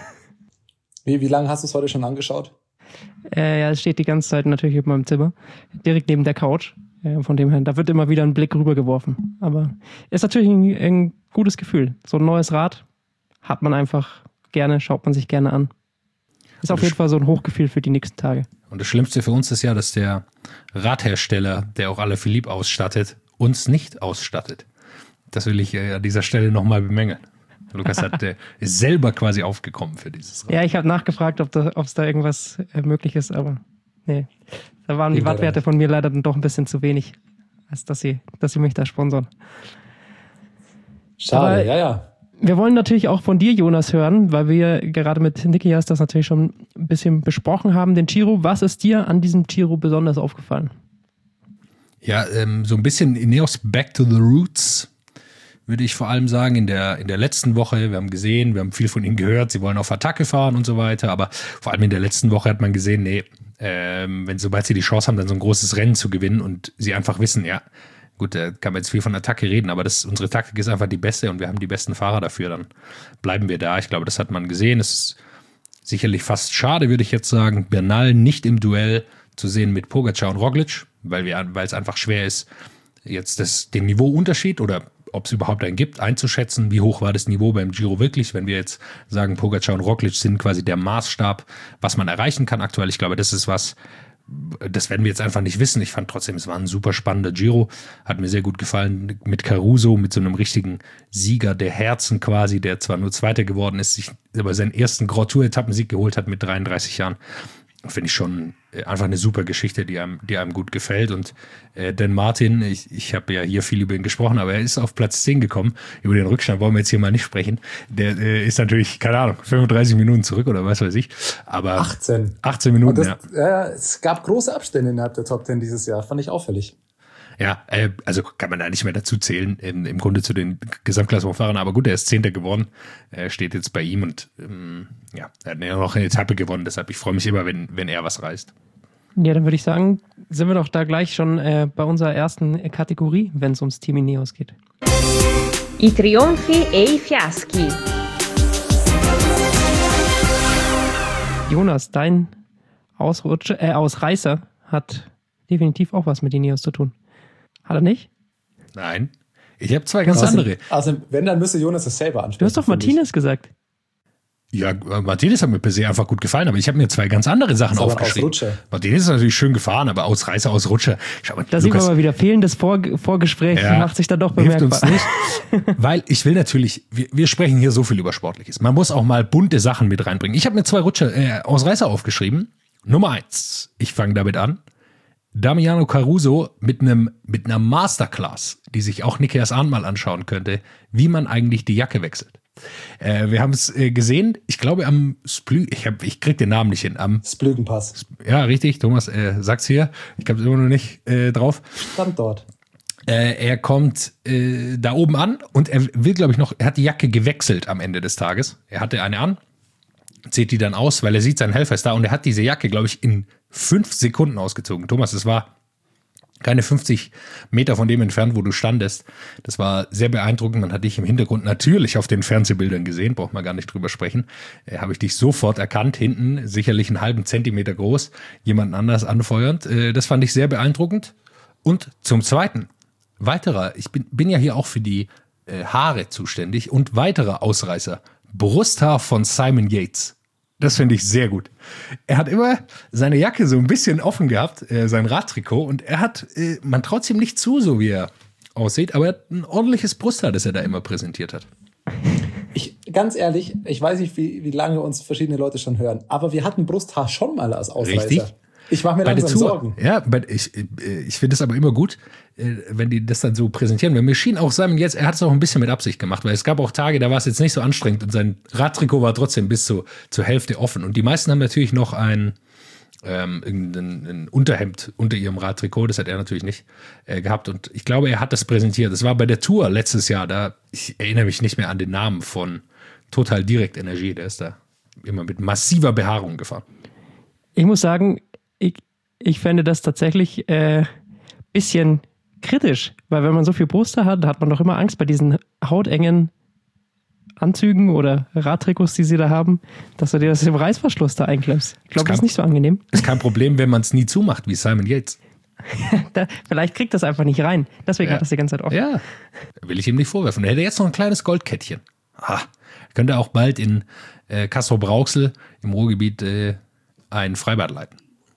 Wie, wie lange hast du es heute schon angeschaut? Äh, ja, es steht die ganze Zeit natürlich in meinem Zimmer, direkt neben der Couch. Äh, von dem her, da wird immer wieder ein Blick rübergeworfen. Aber ist natürlich ein, ein gutes Gefühl. So ein neues Rad hat man einfach gerne, schaut man sich gerne an. Ist auf jeden Fall so ein Hochgefühl für die nächsten Tage. Und das Schlimmste für uns ist ja, dass der Radhersteller, der auch Alaphilippe ausstattet, uns nicht ausstattet. Das will ich an dieser Stelle nochmal bemängeln. Lukas hat, äh, ist selber quasi aufgekommen für dieses Rad. Ja, ich habe nachgefragt, ob da, ob es da irgendwas äh, möglich ist, aber nee. Da waren die Wattwerte von mir leider dann doch ein bisschen zu wenig, als dass sie, dass sie mich da sponsern. Schade, aber ja, ja. Wir wollen natürlich auch von dir, Jonas, hören, weil wir gerade mit Nikias das natürlich schon ein bisschen besprochen haben, den Giro. Was ist dir an diesem Giro besonders aufgefallen? Ja, ähm, so ein bisschen Ineos Back to the Roots, würde ich vor allem sagen, in der, in der letzten Woche. Wir haben gesehen, wir haben viel von ihnen gehört, sie wollen auf Attacke fahren und so weiter, aber vor allem in der letzten Woche hat man gesehen, nee, ähm, wenn sobald sie die Chance haben, dann so ein großes Rennen zu gewinnen und sie einfach wissen, ja, gut, da kann man jetzt viel von Attacke reden, aber das, unsere Taktik ist einfach die beste und wir haben die besten Fahrer dafür, dann bleiben wir da. Ich glaube, das hat man gesehen. Es ist sicherlich fast schade, würde ich jetzt sagen, Bernal nicht im Duell zu sehen mit Pogacar und Roglic, weil wir, weil es einfach schwer ist, jetzt das, den Niveauunterschied oder ob es überhaupt einen gibt, einzuschätzen. Wie hoch war das Niveau beim Giro wirklich? Wenn wir jetzt sagen, Pogacar und Roglic sind quasi der Maßstab, was man erreichen kann aktuell. Ich glaube, das ist was, das werden wir jetzt einfach nicht wissen. Ich fand trotzdem, es war ein super spannender Giro. Hat mir sehr gut gefallen mit Caruso, mit so einem richtigen Sieger der Herzen quasi, der zwar nur Zweiter geworden ist, sich aber seinen ersten Grand Tour-Etappensieg geholt hat mit dreiunddreißig Jahren. Finde ich schon einfach eine super Geschichte, die einem, die einem gut gefällt. Und äh, Dan Martin, ich, ich habe ja hier viel über ihn gesprochen, aber er ist auf Platz zehn gekommen. Über den Rückstand wollen wir jetzt hier mal nicht sprechen. Der äh, ist natürlich, keine Ahnung, fünfunddreißig Minuten zurück oder was weiß ich. Aber achtzehn. achtzehn Minuten, das, ja. Äh, es gab große Abstände innerhalb der Top zehn dieses Jahr. Fand ich auffällig. Ja, äh, also kann man da nicht mehr dazu zählen, im, im Grunde zu den Gesamtklassementfahrern. Aber gut, er ist Zehnter geworden, äh, steht jetzt bei ihm und ähm, ja, er hat ja noch eine Etappe gewonnen. Deshalb, ich freue mich immer, wenn, wenn er was reißt. Ja, dann würde ich sagen, sind wir doch da gleich schon äh, bei unserer ersten Kategorie, wenn es ums Team Ineos geht. I trionfi e i fiaschi. Jonas, dein Ausrutscher, äh, Ausreißer hat definitiv auch was mit Ineos zu tun. Hat er nicht? Nein. Ich habe zwei ganz also, andere. Also, wenn, dann müsste Jonas das selber ansprechen. Du hast doch Martinez gesagt. Ja, Martinez hat mir per se einfach gut gefallen, aber ich habe mir zwei ganz andere Sachen das aufgeschrieben. Martinez ist natürlich schön gefahren, aber Ausreißer, Ausrutscher. Schau mal, da sieht man mal wieder, fehlendes Vor- Vorgespräch ja, macht sich dann doch bemerkbar. Hilft uns nicht, weil ich will natürlich, wir, wir sprechen hier so viel über Sportliches. Man muss auch mal bunte Sachen mit reinbringen. Ich habe mir zwei Rutscher, äh, Ausreißer aufgeschrieben. Nummer eins, ich fange damit an. Damiano Caruso mit einem mit einer Masterclass, die sich auch Nikias Arndt mal anschauen könnte, wie man eigentlich die Jacke wechselt. Äh, wir haben es äh, gesehen, ich glaube am Splü, ich, hab, ich krieg den Namen nicht hin. Am Splügenpass. Ja, richtig, Thomas äh, sagt's hier. Ich habe es immer noch nicht äh, drauf. Stand dort. Äh, er kommt äh, da oben an und er will, glaube ich, noch, er hat die Jacke gewechselt am Ende des Tages. Er hatte eine an, zieht die dann aus, weil er sieht, sein Helfer ist da und er hat diese Jacke, glaube ich, in fünf Sekunden ausgezogen. Thomas, es war keine fünfzig Meter von dem entfernt, wo du standest. Das war sehr beeindruckend. Man hat dich im Hintergrund natürlich auf den Fernsehbildern gesehen, braucht man gar nicht drüber sprechen. Äh, habe ich dich sofort erkannt, hinten, sicherlich einen halben Zentimeter groß, jemanden anders anfeuernd. Äh, das fand ich sehr beeindruckend. Und zum Zweiten, weiterer, ich bin, bin ja hier auch für die äh, Haare zuständig und weiterer Ausreißer, Brusthaar von Simon Yates. Das finde ich sehr gut. Er hat immer seine Jacke so ein bisschen offen gehabt, äh, sein Radtrikot, und er hat, äh, man traut es ihm nicht zu, so wie er aussieht, aber er hat ein ordentliches Brusthaar, das er da immer präsentiert hat. Ich, ganz ehrlich, ich weiß nicht, wie, wie lange uns verschiedene Leute schon hören, aber wir hatten Brusthaar schon mal als Ausreißer. Richtig? Ich mache mir bei langsam Sorgen. Ja, bei, ich, ich finde es aber immer gut, wenn die das dann so präsentieren. Weil mir schien auch Simon jetzt, er hat es auch ein bisschen mit Absicht gemacht, weil es gab auch Tage, da war es jetzt nicht so anstrengend und sein Radtrikot war trotzdem bis zu, zur Hälfte offen. Und die meisten haben natürlich noch ein, ähm, ein, ein Unterhemd unter ihrem Radtrikot, das hat er natürlich nicht äh, gehabt. Und ich glaube, er hat das präsentiert. Das war bei der Tour letztes Jahr, da, ich erinnere mich nicht mehr an den Namen von Total Direct Energie, der ist da immer mit massiver Behaarung gefahren. Ich muss sagen, Ich, ich fände das tatsächlich ein äh, bisschen kritisch, weil wenn man so viel Brusthaar hat, hat man doch immer Angst bei diesen hautengen Anzügen oder Radtrikots, die sie da haben, dass du dir das im Reißverschluss da einklemmst. Ich glaube, das ist nicht so angenehm. Ist kein Problem, wenn man es nie zumacht, wie Simon Yates. da, vielleicht kriegt das einfach nicht rein. Deswegen ja. hat das die ganze Zeit offen. Ja, will ich ihm nicht vorwerfen. Er hätte jetzt noch ein kleines Goldkettchen. Ah, könnte auch bald in äh, Castrop-Rauxel im Ruhrgebiet äh, ein Freibad leiten.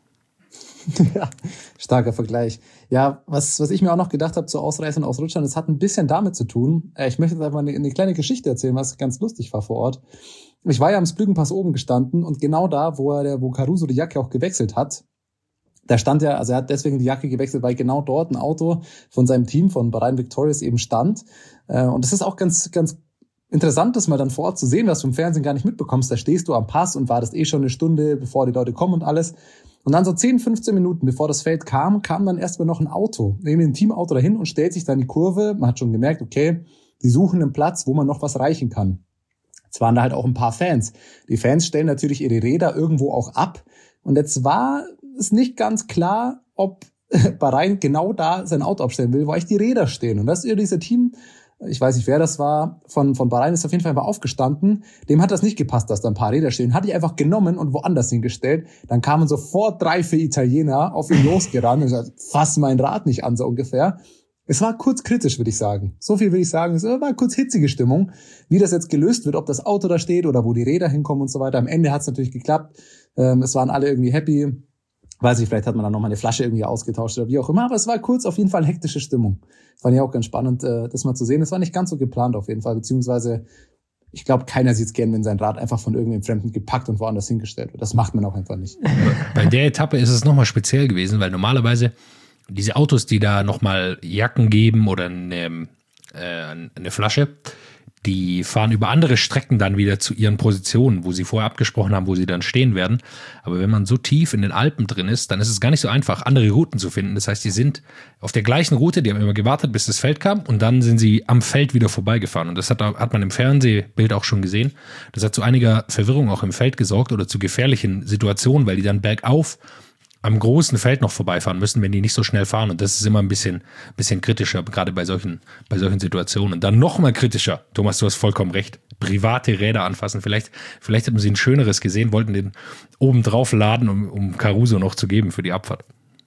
Ja, starker Vergleich. Ja, was, was ich mir auch noch gedacht habe zu Ausreißern und Ausrutschern, das hat ein bisschen damit zu tun. Ich möchte jetzt einfach eine, eine kleine Geschichte erzählen, was ganz lustig war vor Ort. Ich war ja am Splügenpass oben gestanden und genau da, wo er, wo Caruso die Jacke auch gewechselt hat, da stand ja, also er hat deswegen die Jacke gewechselt, weil genau dort ein Auto von seinem Team, von Bahrain Victorious eben stand. Und das ist auch ganz, ganz interessant, das mal dann vor Ort zu sehen, was du im Fernsehen gar nicht mitbekommst. Da stehst du am Pass und wartest eh schon eine Stunde, bevor die Leute kommen und alles. Und dann so zehn, fünfzehn Minuten, bevor das Feld kam, kam dann erstmal noch ein Auto, irgendwie ein Teamauto dahin und stellt sich dann die Kurve. Man hat schon gemerkt, okay, die suchen einen Platz, wo man noch was reichen kann. Es waren da halt auch ein paar Fans. Die Fans stellen natürlich ihre Räder irgendwo auch ab. Und jetzt war es nicht ganz klar, ob Bahrain genau da sein Auto abstellen will, wo eigentlich die Räder stehen. Und das ist ja dieser Team, ich weiß nicht, wer das war, von, von Bahrain ist auf jeden Fall mal aufgestanden. Dem hat das nicht gepasst, dass da ein paar Räder stehen. Hat die einfach genommen und woanders hingestellt. Dann kamen sofort drei, vier Italiener auf ihn losgerannt und gesagt, fass mein Rad nicht an, so ungefähr. Es war kurz kritisch, würde ich sagen. So viel würde ich sagen. Es war kurz hitzige Stimmung. Wie das jetzt gelöst wird, ob das Auto da steht oder wo die Räder hinkommen und so weiter. Am Ende hat es natürlich geklappt. Ähm, es waren alle irgendwie happy. Weiß ich, vielleicht hat man dann noch mal eine Flasche irgendwie ausgetauscht oder wie auch immer. Aber es war kurz auf jeden Fall hektische Stimmung. Fand ich auch ganz spannend, äh, das mal zu sehen. Es war nicht ganz so geplant auf jeden Fall. Beziehungsweise, ich glaube, keiner sieht es gern, wenn sein Rad einfach von irgendwem Fremden gepackt und woanders hingestellt wird. Das macht man auch einfach nicht. Bei der Etappe ist es nochmal speziell gewesen, weil normalerweise diese Autos, die da nochmal Jacken geben oder eine, äh, eine Flasche, die fahren über andere Strecken dann wieder zu ihren Positionen, wo sie vorher abgesprochen haben, wo sie dann stehen werden. Aber wenn man so tief in den Alpen drin ist, dann ist es gar nicht so einfach, andere Routen zu finden. Das heißt, die sind auf der gleichen Route, die haben immer gewartet, bis das Feld kam und dann sind sie am Feld wieder vorbeigefahren. Und das hat, hat man im Fernsehbild auch schon gesehen. Das hat zu einiger Verwirrung auch im Feld gesorgt oder zu gefährlichen Situationen, weil die dann bergauf am großen Feld noch vorbeifahren müssen, wenn die nicht so schnell fahren. Und das ist immer ein bisschen, bisschen kritischer, gerade bei solchen, bei solchen Situationen. Dann noch mal kritischer. Thomas, du hast vollkommen recht. Private Räder anfassen. Vielleicht, vielleicht hätten sie ein schöneres gesehen, wollten den oben drauf laden, um, um Caruso noch zu geben für die Abfahrt.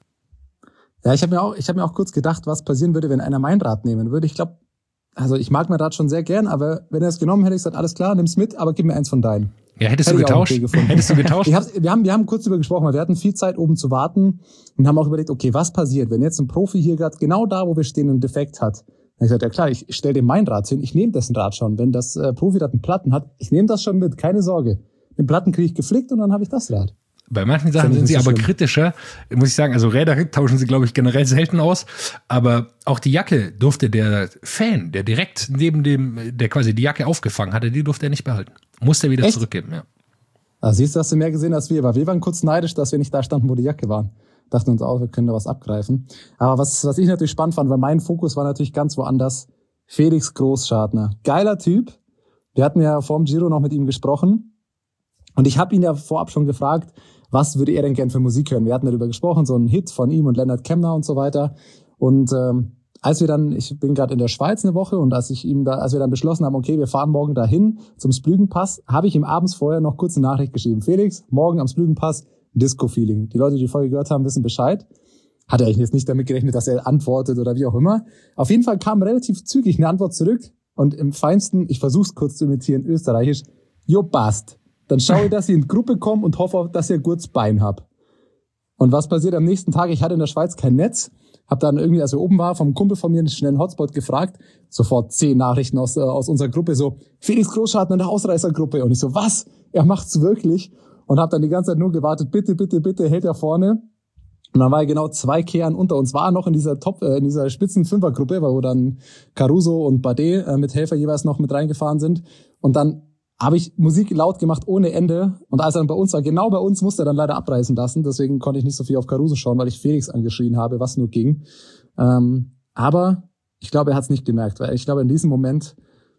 Ja, ich habe mir auch, ich habe mir auch kurz gedacht, was passieren würde, wenn einer mein Rad nehmen würde. Ich glaube, also ich mag mein Rad schon sehr gern, aber wenn er es genommen hätte, ich gesagt, alles klar, nimm's mit, aber gib mir eins von deinen. Ja, hättest Hätte du getauscht? Okay Hättest du getauscht? Ich hab, wir haben, wir haben kurz darüber gesprochen, weil wir hatten viel Zeit oben zu warten und haben auch überlegt, okay, was passiert, wenn jetzt ein Profi hier gerade genau da, wo wir stehen, einen Defekt hat? Dann habe ich gesagt, ja klar, ich stelle dem mein Rad hin, ich nehme dessen Rad schon. Wenn das äh, Profi-Rad einen Platten hat, ich nehme das schon mit, keine Sorge. Den Platten kriege ich geflickt und dann habe ich das Rad. Bei manchen Sachen sind sie aber schlimm. kritischer, muss ich sagen. Also Räder tauschen sie, glaube ich, generell selten aus. Aber auch die Jacke durfte der Fan, der direkt neben dem, der quasi die Jacke aufgefangen hatte, die durfte er nicht behalten. Musste er wieder Echt? zurückgeben, ja. Also siehst du, hast du mehr gesehen als wir. Weil wir waren kurz neidisch, dass wir nicht da standen, wo die Jacke waren. Dachten uns auch, wir können da was abgreifen. Aber was, was ich natürlich spannend fand, weil mein Fokus war natürlich ganz woanders. Felix Großschartner. Geiler Typ. Wir hatten ja vor dem Giro noch mit ihm gesprochen. Und ich habe ihn ja vorab schon gefragt, was würde er denn gern für Musik hören? Wir hatten darüber gesprochen, so ein Hit von ihm und Lennart Kemner und so weiter. Und ähm, als wir dann, ich bin gerade in der Schweiz eine Woche und als ich ihm da, als wir dann beschlossen haben, okay, wir fahren morgen dahin zum Splügenpass, habe ich ihm abends vorher noch kurz eine Nachricht geschrieben. Felix, morgen am Splügenpass, Disco-Feeling. Die Leute, die die Folge gehört haben, wissen Bescheid. Hat er eigentlich jetzt nicht damit gerechnet, dass er antwortet oder wie auch immer. Auf jeden Fall kam relativ zügig eine Antwort zurück und im feinsten, ich versuch's kurz zu imitieren, österreichisch, jo passt. Dann schaue ich, dass ich in die Gruppe komme und hoffe, dass ich ein gutes Bein hab. Und was passiert am nächsten Tag? Ich hatte in der Schweiz kein Netz, hab dann irgendwie, als er oben war, vom Kumpel von mir einen schnellen Hotspot gefragt, sofort zehn Nachrichten aus, äh, aus unserer Gruppe, so, Felix Großschartner in der Ausreißergruppe. Und ich so, was? Er macht's wirklich? Und hab dann die ganze Zeit nur gewartet, bitte, bitte, bitte, hält er vorne. Und dann war er genau zwei Kehren unter uns, war er noch in dieser Top, äh, in dieser spitzen Fünfergruppe, wo dann Caruso und Bardet äh, mit Helfer jeweils noch mit reingefahren sind. Und dann habe ich Musik laut gemacht ohne Ende. Und als er dann bei uns war, genau bei uns, musste er dann leider abreißen lassen. Deswegen konnte ich nicht so viel auf Caruso schauen, weil ich Felix angeschrien habe, was nur ging. Ähm, aber ich glaube, er hat es nicht gemerkt, weil ich glaube, in diesem Moment,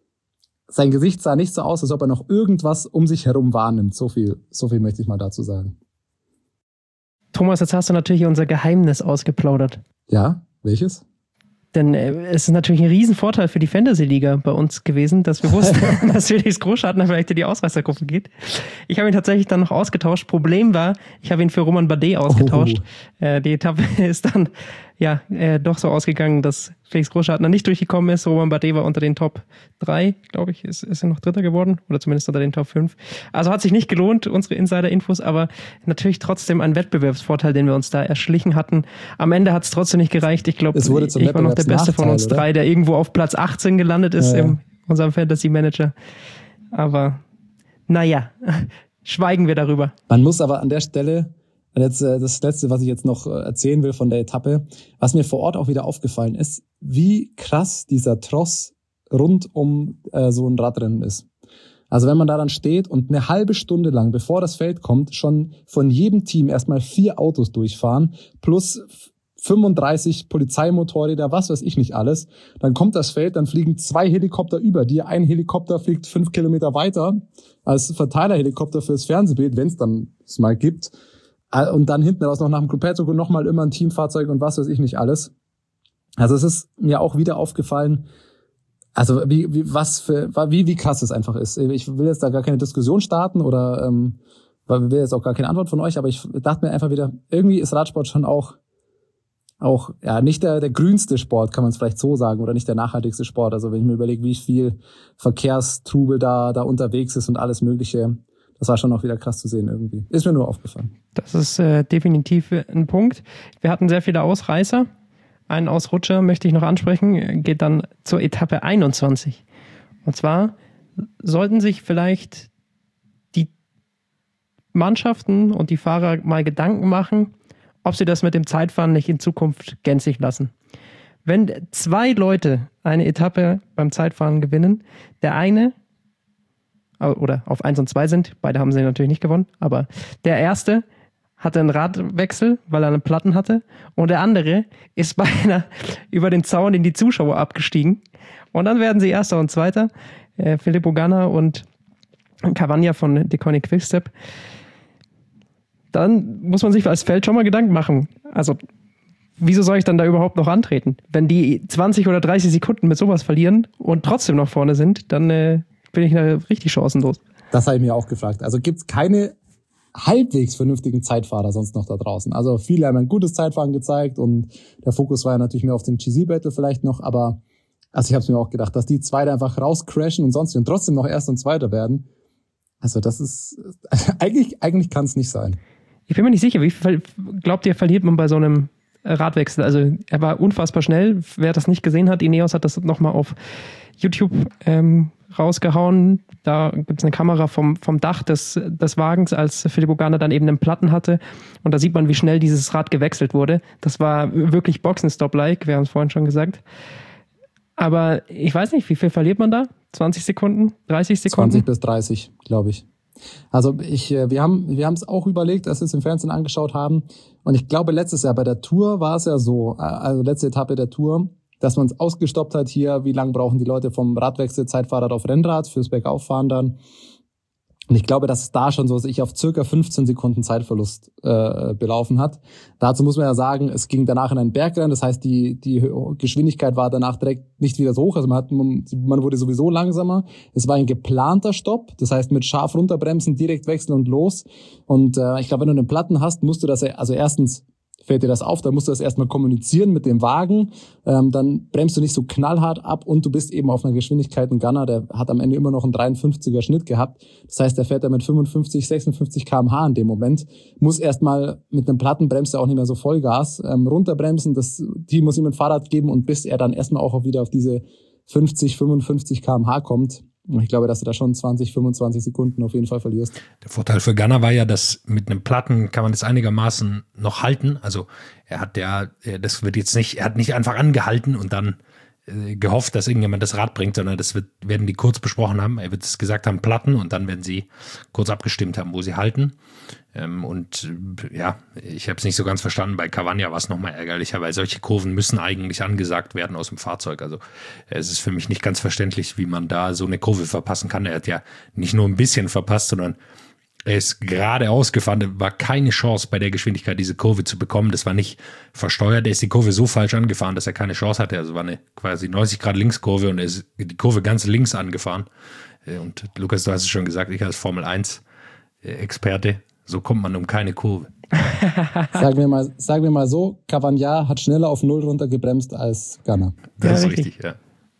sein Gesicht sah nicht so aus, als ob er noch irgendwas um sich herum wahrnimmt. So viel, so viel möchte ich mal dazu sagen. Thomas, jetzt hast du natürlich unser Geheimnis ausgeplaudert. Ja, welches? Denn äh, es ist natürlich ein Riesenvorteil für die Fantasy-Liga bei uns gewesen, dass wir wussten, dass Felix Großschartner vielleicht in die Ausreißergruppe geht. Ich habe ihn tatsächlich dann noch ausgetauscht. Problem war, ich habe ihn für Roman Bardet ausgetauscht. Oh. Äh, die Etappe ist dann ja äh, doch so ausgegangen, dass Felix Großschartner nicht durchgekommen ist. Roman Bardet war unter den Top drei, glaube ich, ist, ist er noch Dritter geworden oder zumindest unter den Top fünf. Also hat sich nicht gelohnt, unsere Insider-Infos, aber natürlich trotzdem ein Wettbewerbsvorteil, den wir uns da erschlichen hatten. Am Ende hat es trotzdem nicht gereicht. Ich glaube, ich war noch der Beste von uns drei, der irgendwo auf Platz achtzehn gelandet ist ja, ja. in unserem Fantasy-Manager. Aber naja, schweigen wir darüber. Man muss aber an der Stelle, jetzt das Letzte, was ich jetzt noch erzählen will von der Etappe, was mir vor Ort auch wieder aufgefallen ist, wie krass dieser Tross rund um äh, so ein Radrennen ist. Also wenn man da dann steht und eine halbe Stunde lang, bevor das Feld kommt, schon von jedem Team erstmal vier Autos durchfahren, plus fünfunddreißig Polizeimotorräder, was weiß ich nicht alles. Dann kommt das Feld, dann fliegen zwei Helikopter über dir. Ein Helikopter fliegt fünf Kilometer weiter als Verteilerhelikopter fürs Fernsehbild, wenn es dann es mal gibt. Und dann hinten raus noch nach dem Gruppetto nochmal immer ein Teamfahrzeug und was weiß ich nicht alles. Also es ist mir auch wieder aufgefallen, also wie wie was für wie wie krass es einfach ist. Ich will jetzt da gar keine Diskussion starten oder ähm, weil will jetzt auch gar keine Antwort von euch, aber ich dachte mir einfach wieder, irgendwie ist Radsport schon auch auch ja nicht der der grünste Sport, kann man es vielleicht so sagen, oder nicht der nachhaltigste Sport. Also wenn ich mir überlege, wie viel Verkehrstrubel da da unterwegs ist und alles Mögliche, das war schon auch wieder krass zu sehen irgendwie. Ist mir nur aufgefallen. Das ist äh, definitiv ein Punkt. Wir hatten sehr viele Ausreißer. Einen Ausrutscher möchte ich noch ansprechen, geht dann zur Etappe einundzwanzig. Und zwar sollten sich vielleicht die Mannschaften und die Fahrer mal Gedanken machen, ob sie das mit dem Zeitfahren nicht in Zukunft gänzlich lassen. Wenn zwei Leute eine Etappe beim Zeitfahren gewinnen, der eine oder auf eins und zwei sind, beide haben sie natürlich nicht gewonnen, aber der erste hatte einen Radwechsel, weil er einen Platten hatte, und der andere ist beinahe über den Zaun in die Zuschauer abgestiegen. Und dann werden sie Erster und Zweiter, äh, Filippo Ganna und Cavagna von Deceuninck Quickstep. Dann muss man sich als Feld schon mal Gedanken machen. Also, wieso soll ich dann da überhaupt noch antreten? Wenn die zwanzig oder dreißig Sekunden mit sowas verlieren und trotzdem noch vorne sind, dann äh, bin ich da richtig chancenlos. Das habe ich mir auch gefragt. Also gibt's keine halbwegs vernünftigen Zeitfahrer sonst noch da draußen? Also viele haben ein gutes Zeitfahren gezeigt und der Fokus war ja natürlich mehr auf dem G C-Battle vielleicht noch, aber also ich habe es mir auch gedacht, dass die zwei da einfach rauscrashen und sonst und trotzdem noch Erster und Zweiter werden. Also das ist, eigentlich eigentlich kann es nicht sein. Ich bin mir nicht sicher, wie viel glaubt ihr, verliert man bei so einem Radwechsel? Also er war unfassbar schnell. Wer das nicht gesehen hat, Ineos hat das nochmal auf YouTube ähm, rausgehauen. Da gibt es eine Kamera vom, vom Dach des, des Wagens, als Filippo Ganna dann eben einen Platten hatte. Und da sieht man, wie schnell dieses Rad gewechselt wurde. Das war wirklich Boxenstopp-like, wir haben es vorhin schon gesagt. Aber ich weiß nicht, wie viel verliert man da? zwanzig Sekunden? dreißig Sekunden? zwanzig bis dreißig, glaube ich. Also ich, wir haben wir haben es auch überlegt, als wir es im Fernsehen angeschaut haben. Und ich glaube, letztes Jahr bei der Tour war es ja so, also letzte Etappe der Tour, dass man es ausgestoppt hat hier, wie lange brauchen die Leute vom Radwechsel, Zeitfahrrad auf Rennrad fürs Bergauffahren dann. Und ich glaube, dass es da schon so sich auf circa fünfzehn Sekunden Zeitverlust äh, belaufen hat. Dazu muss man ja sagen, es ging danach in ein Bergrennen, das heißt, die die Geschwindigkeit war danach direkt nicht wieder so hoch, also man hat man wurde sowieso langsamer. Es war ein geplanter Stopp, das heißt mit scharf runterbremsen, direkt wechseln und los. Und äh, ich glaube, wenn du einen Platten hast, musst du das, also erstens fällt dir das auf, dann musst du das erstmal kommunizieren mit dem Wagen, ähm, dann bremst du nicht so knallhart ab und du bist eben auf einer Geschwindigkeit. Ein Ganna, der hat am Ende immer noch einen dreiundfünfziger Schnitt gehabt, das heißt, der fährt da mit fünfundfünfzig, sechsundfünfzig Kilometer pro Stunde in dem Moment, muss erstmal mit einem Platten, bremst er auch nicht mehr so Vollgas, ähm, runterbremsen, das Team muss ihm ein Fahrrad geben und bis er dann erstmal auch wieder auf diese fünfzig, fünfundfünfzig Kilometer pro Stunde kommt. Ich glaube, dass du da schon zwanzig, fünfundzwanzig Sekunden auf jeden Fall verlierst. Der Vorteil für Ganna war ja, dass mit einem Platten kann man das einigermaßen noch halten. Also er hat ja, das wird jetzt nicht, er hat nicht einfach angehalten und dann äh, gehofft, dass irgendjemand das Rad bringt, sondern das wird, werden die kurz besprochen haben. Er wird es gesagt haben, Platten, und dann werden sie kurz abgestimmt haben, wo sie halten. Ähm, und äh, ja, ich habe es nicht so ganz verstanden. Bei Cavagna war es nochmal ärgerlicher, weil solche Kurven müssen eigentlich angesagt werden aus dem Fahrzeug. Also es ist für mich nicht ganz verständlich, wie man da so eine Kurve verpassen kann. Er hat ja nicht nur ein bisschen verpasst, sondern er ist geradeaus gefahren. Da war keine Chance bei der Geschwindigkeit, diese Kurve zu bekommen. Das war nicht versteuert. Er ist die Kurve so falsch angefahren, dass er keine Chance hatte. Also war eine quasi neunzig Grad Linkskurve und er ist die Kurve ganz links angefahren. Und Lukas, du hast es schon gesagt, ich als Formel eins Experte, so kommt man um keine Kurve. Sagen wir mal, sagen wir mal so, Cavagna hat schneller auf Null runtergebremst als Ganna. Das ja, ist richtig, ja.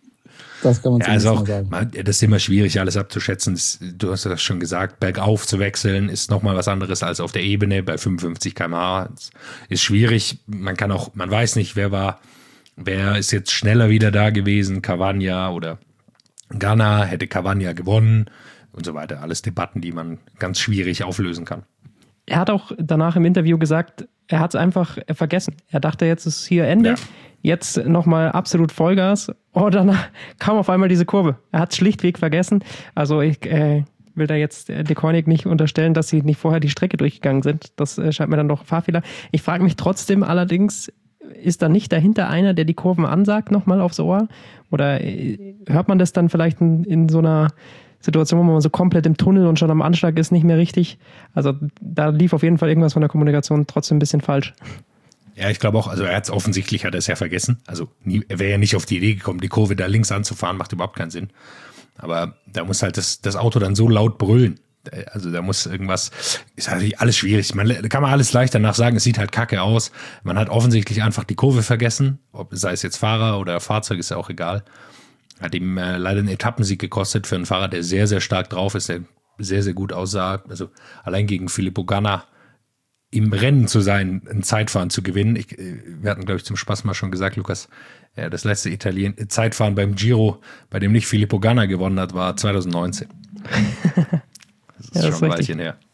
Das kann man ja, also auch mal sagen. Man, das ist immer schwierig, alles abzuschätzen. Das, du hast das schon gesagt, bergauf zu wechseln ist nochmal was anderes als auf der Ebene bei fünfundfünfzig Kilometer pro Stunde. Ist schwierig. Man kann auch, man weiß nicht, wer war, wer ist jetzt schneller wieder da gewesen, Cavagna oder Ganna, hätte Cavagna gewonnen und so weiter. Alles Debatten, die man ganz schwierig auflösen kann. Er hat auch danach im Interview gesagt, er hat es einfach vergessen. Er dachte, jetzt ist hier Ende. Ja. Jetzt nochmal absolut Vollgas. Oh, danach kam auf einmal diese Kurve. Er hat es schlichtweg vergessen. Also ich äh, will da jetzt äh, Deceuninck nicht unterstellen, dass sie nicht vorher die Strecke durchgegangen sind. Das äh, scheint mir dann doch Fahrfehler. Ich frage mich trotzdem allerdings, ist da nicht dahinter einer, der die Kurven ansagt, nochmal aufs Ohr? Oder äh, hört man das dann vielleicht in, in so einer Situation, wo man so komplett im Tunnel und schon am Anschlag ist, nicht mehr richtig? Also da lief auf jeden Fall irgendwas von der Kommunikation trotzdem ein bisschen falsch. Ja, ich glaube auch, also er hat es offensichtlich, hat er es ja vergessen. Also nie, er wäre ja nicht auf die Idee gekommen, die Kurve da links anzufahren, macht überhaupt keinen Sinn. Aber da muss halt das, das Auto dann so laut brüllen. Also da muss irgendwas, ist natürlich alles schwierig. Man, da kann man alles leicht danach sagen, es sieht halt kacke aus. Man hat offensichtlich einfach die Kurve vergessen, ob sei es jetzt Fahrer oder Fahrzeug, ist ja auch egal. Hat ihm äh, leider einen Etappensieg gekostet für einen Fahrer, der sehr, sehr stark drauf ist, der sehr, sehr gut aussah. Also allein gegen Filippo Ganna im Rennen zu sein, ein Zeitfahren zu gewinnen. Ich, wir hatten, glaube ich, zum Spaß mal schon gesagt, Lukas, ja, das letzte Italien Zeitfahren beim Giro, bei dem nicht Filippo Ganna gewonnen hat, war zwanzig neunzehn. Das ist ja, das schon ein Weilchen her.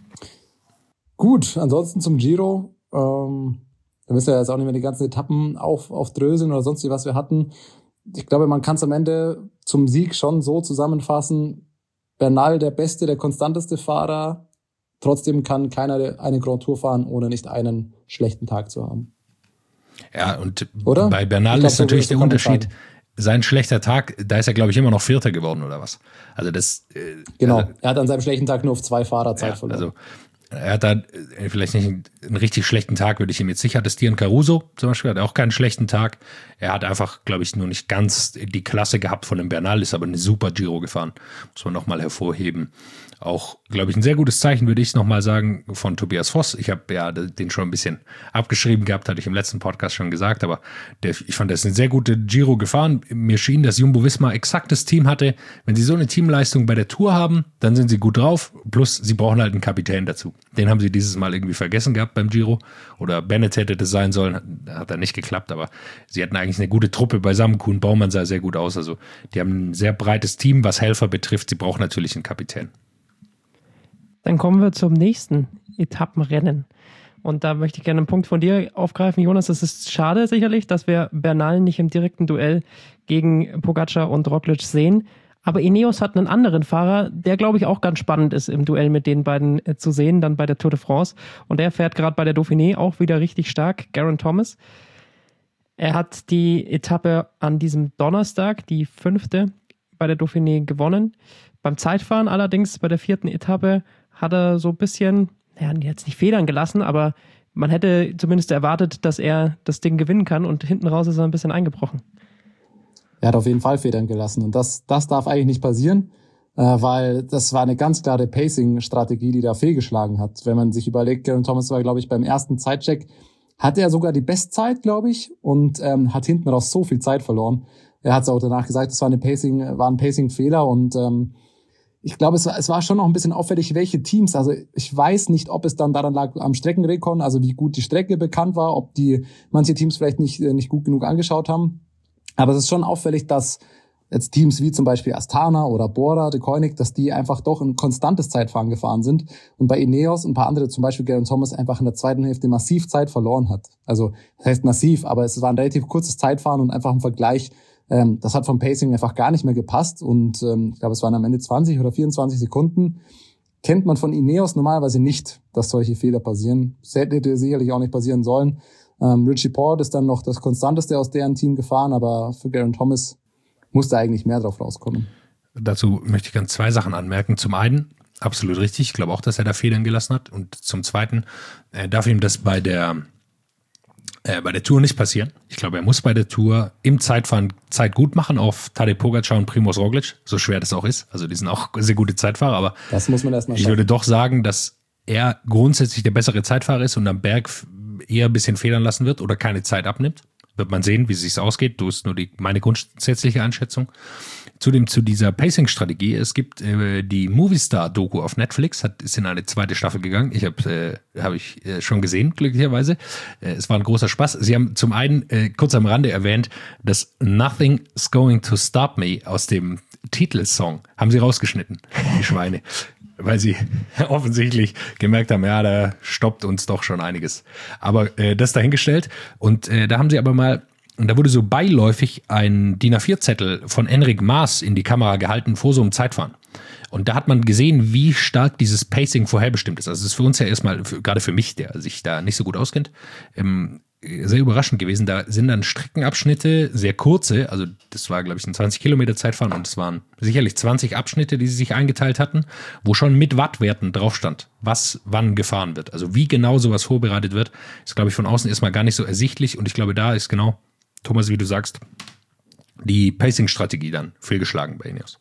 Gut, ansonsten zum Giro. Ähm, wir müssen ja jetzt auch nicht mehr die ganzen Etappen auf, aufdröseln oder sonst wie, was wir hatten. Ich glaube, man kann es am Ende zum Sieg schon so zusammenfassen. Bernal, der beste, der konstanteste Fahrer. Trotzdem kann keiner eine Grand Tour fahren, ohne nicht einen schlechten Tag zu haben. Ja, und oder? Bei Bernal glaub, ist so natürlich der Unterschied, sein schlechter Tag, da ist er, glaube ich, immer noch Vierter geworden oder was. Also das. Äh, genau, also, er hat an seinem schlechten Tag nur auf zwei Fahrer Zeit ja, verloren. Also er hat da äh, vielleicht nicht einen, einen richtig schlechten Tag, würde ich ihm jetzt sicher attestieren. Caruso zum Beispiel hat auch keinen schlechten Tag. Er hat einfach, glaube ich, nur nicht ganz die Klasse gehabt von dem Bernal, ist aber eine super Giro gefahren. Muss man nochmal hervorheben. Auch, glaube ich, ein sehr gutes Zeichen, würde ich nochmal sagen, von Tobias Voss. Ich habe ja den schon ein bisschen abgeschrieben gehabt, hatte ich im letzten Podcast schon gesagt, aber der, ich fand, das ist eine sehr gute Giro gefahren. Mir schien, dass Jumbo-Visma exakt das Team hatte. Wenn sie so eine Teamleistung bei der Tour haben, dann sind sie gut drauf, plus sie brauchen halt einen Kapitän dazu. Den haben sie dieses Mal irgendwie vergessen gehabt beim Giro. Oder Bennett hätte das sein sollen, hat dann nicht geklappt, aber sie hatten eigentlich eine gute Truppe beisammen. Kuhn Baumann sah sehr gut aus. Also die haben ein sehr breites Team, was Helfer betrifft. Sie brauchen natürlich einen Kapitän. Dann kommen wir zum nächsten Etappenrennen. Und da möchte ich gerne einen Punkt von dir aufgreifen, Jonas. Es ist schade sicherlich, dass wir Bernal nicht im direkten Duell gegen Pogačar und Roglič sehen. Aber Ineos hat einen anderen Fahrer, der, glaube ich, auch ganz spannend ist, im Duell mit den beiden zu sehen, dann bei der Tour de France. Und der fährt gerade bei der Dauphiné auch wieder richtig stark, Geraint Thomas. Er hat die Etappe an diesem Donnerstag, die fünfte, bei der Dauphiné gewonnen. Beim Zeitfahren allerdings, bei der vierten Etappe, hat er so ein bisschen, ja, jetzt nicht Federn gelassen, aber man hätte zumindest erwartet, dass er das Ding gewinnen kann und hinten raus ist er ein bisschen eingebrochen. Er hat auf jeden Fall Federn gelassen und das, das darf eigentlich nicht passieren, äh, weil das war eine ganz klare Pacing-Strategie, die da fehlgeschlagen hat. Wenn man sich überlegt, Geraint Thomas war, glaube ich, beim ersten Zeitcheck, hatte er sogar die Bestzeit, glaube ich, und ähm, hat hinten raus so viel Zeit verloren. Er hat es auch danach gesagt, das war, eine Pacing, war ein Pacing-Fehler und ähm, ich glaube, es war, es war schon noch ein bisschen auffällig, welche Teams, also ich weiß nicht, ob es dann daran lag am Streckenrekon, also wie gut die Strecke bekannt war, ob die manche Teams vielleicht nicht nicht gut genug angeschaut haben. Aber es ist schon auffällig, dass jetzt Teams wie zum Beispiel Astana oder Bora, Deceuninck, dass die einfach doch ein konstantes Zeitfahren gefahren sind und bei Ineos und ein paar andere, zum Beispiel Geraint Thomas, einfach in der zweiten Hälfte massiv Zeit verloren hat. Also das heißt massiv, aber es war ein relativ kurzes Zeitfahren und einfach ein Vergleich. Ähm, das hat vom Pacing einfach gar nicht mehr gepasst und ähm, ich glaube, es waren am Ende zwanzig oder vierundzwanzig Sekunden. Kennt man von Ineos normalerweise nicht, dass solche Fehler passieren. Das hätte sicherlich auch nicht passieren sollen. Ähm, Richie Porte ist dann noch das Konstanteste aus deren Team gefahren, aber für Geraint Thomas musste eigentlich mehr drauf rauskommen. Dazu möchte ich ganz zwei Sachen anmerken. Zum einen, absolut richtig, ich glaube auch, dass er da Federn gelassen hat. Und zum zweiten, äh, darf ihm das bei der Äh, bei der Tour nicht passieren. Ich glaube, er muss bei der Tour im Zeitfahren Zeit gut machen auf Tadej Pogačar und Primož Roglič, so schwer das auch ist. Also die sind auch sehr gute Zeitfahrer, aber das muss man erstmal ich würde doch sagen, dass er grundsätzlich der bessere Zeitfahrer ist und am Berg eher ein bisschen federn lassen wird oder keine Zeit abnimmt. Wird man sehen, wie es sich ausgeht. Du ist nur die, meine grundsätzliche Einschätzung. Zudem zu dieser Pacing-Strategie. Es gibt äh, die Movistar-Doku auf Netflix, hat, ist in eine zweite Staffel gegangen. Ich habe äh, hab ich äh, schon gesehen, glücklicherweise. Äh, es war ein großer Spaß. Sie haben zum einen äh, kurz am Rande erwähnt, dass Nothing's Going to Stop Me aus dem Titelsong haben sie rausgeschnitten, die Schweine. weil sie offensichtlich gemerkt haben, ja, da stoppt uns doch schon einiges. Aber äh, das dahingestellt. Und äh, da haben sie aber mal, und da wurde so beiläufig ein D I N A vier Zettel von Enric Maas in die Kamera gehalten vor so einem Zeitfahren. Und da hat man gesehen, wie stark dieses Pacing vorherbestimmt ist. Also es ist für uns ja erstmal, für, gerade für mich, der sich da nicht so gut auskennt, ähm, sehr überraschend gewesen. Da sind dann Streckenabschnitte, sehr kurze, also das war, glaube ich, ein zwanzig Kilometer Zeitfahren und es waren sicherlich zwanzig Abschnitte, die sie sich eingeteilt hatten, wo schon mit Wattwerten drauf stand, was wann gefahren wird. Also wie genau sowas vorbereitet wird, ist, glaube ich, von außen erstmal gar nicht so ersichtlich. Und ich glaube, da ist genau, Thomas, wie du sagst, die Pacing-Strategie dann fehlgeschlagen bei Ineos.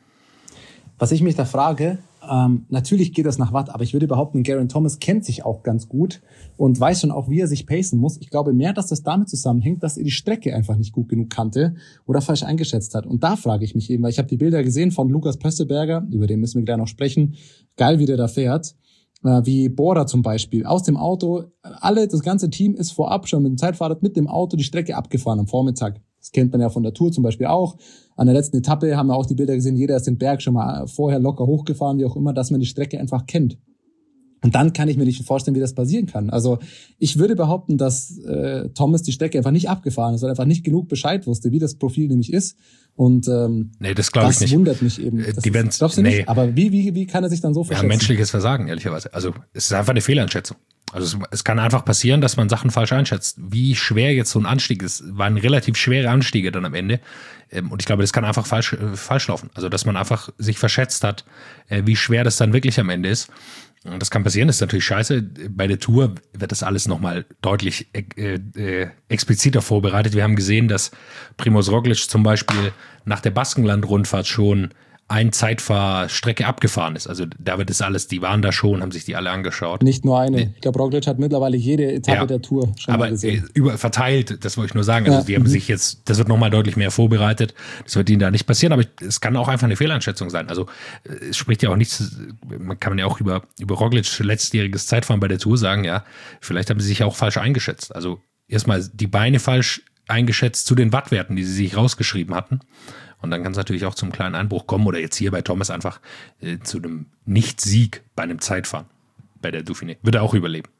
Was ich mich da frage, ähm, natürlich geht das nach Watt, aber ich würde behaupten, Geraint Thomas kennt sich auch ganz gut und weiß schon auch, wie er sich pacen muss. Ich glaube mehr, dass das damit zusammenhängt, dass er die Strecke einfach nicht gut genug kannte oder falsch eingeschätzt hat. Und da frage ich mich eben, weil ich habe die Bilder gesehen von Lukas Pöstelberger, über den müssen wir gleich noch sprechen. Geil, wie der da fährt. Äh, wie Bora zum Beispiel. Aus dem Auto, alle, das ganze Team ist vorab schon mit dem Zeitfahrrad mit dem Auto die Strecke abgefahren am Vormittag. Das kennt man ja von der Tour zum Beispiel auch. An der letzten Etappe haben wir auch die Bilder gesehen, jeder ist den Berg schon mal vorher locker hochgefahren, wie auch immer, dass man die Strecke einfach kennt. Und dann kann ich mir nicht vorstellen, wie das passieren kann. Also ich würde behaupten, dass äh, Thomas die Strecke einfach nicht abgefahren ist, weil er einfach nicht genug Bescheid wusste, wie das Profil nämlich ist. Und ähm, nee, das glaube ich nicht. Das wundert mich eben. Das die ist, glaubst du nicht? Nee. Aber wie, wie, wie kann er sich dann so verschätzen? Ja, menschliches Versagen, ehrlicherweise. Also es ist einfach eine Fehleinschätzung. Also es, es kann einfach passieren, dass man Sachen falsch einschätzt. Wie schwer jetzt so ein Anstieg ist, waren relativ schwere Anstiege dann am Ende. Und ich glaube, das kann einfach falsch, äh, falsch laufen. Also dass man einfach sich verschätzt hat, äh, wie schwer das dann wirklich am Ende ist. Und das kann passieren, das ist natürlich scheiße. Bei der Tour wird das alles nochmal deutlich äh, äh, expliziter vorbereitet. Wir haben gesehen, dass Primož Roglič zum Beispiel nach der Baskenland-Rundfahrt schon ein Zeitfahrstrecke abgefahren ist. Also da wird das alles, die waren da schon, haben sich die alle angeschaut. Nicht nur eine. Ich glaube, Roglič hat mittlerweile jede Etappe ja, der Tour schon aber mal gesehen. Über, verteilt, das wollte ich nur sagen. Also ja. die haben mhm. sich jetzt, das wird nochmal deutlich mehr vorbereitet. Das wird ihnen da nicht passieren, aber es kann auch einfach eine Fehleinschätzung sein. Also es spricht ja auch nichts, man kann ja auch über, über Roglič letztjähriges Zeitfahren bei der Tour sagen, ja, vielleicht haben sie sich auch falsch eingeschätzt. Also erstmal die Beine falsch eingeschätzt zu den Wattwerten, die sie sich rausgeschrieben hatten. Und dann kann es natürlich auch zum kleinen Einbruch kommen oder jetzt hier bei Thomas einfach äh, zu einem Nicht-Sieg bei einem Zeitfahren bei der Dauphiné. Wird er auch überleben.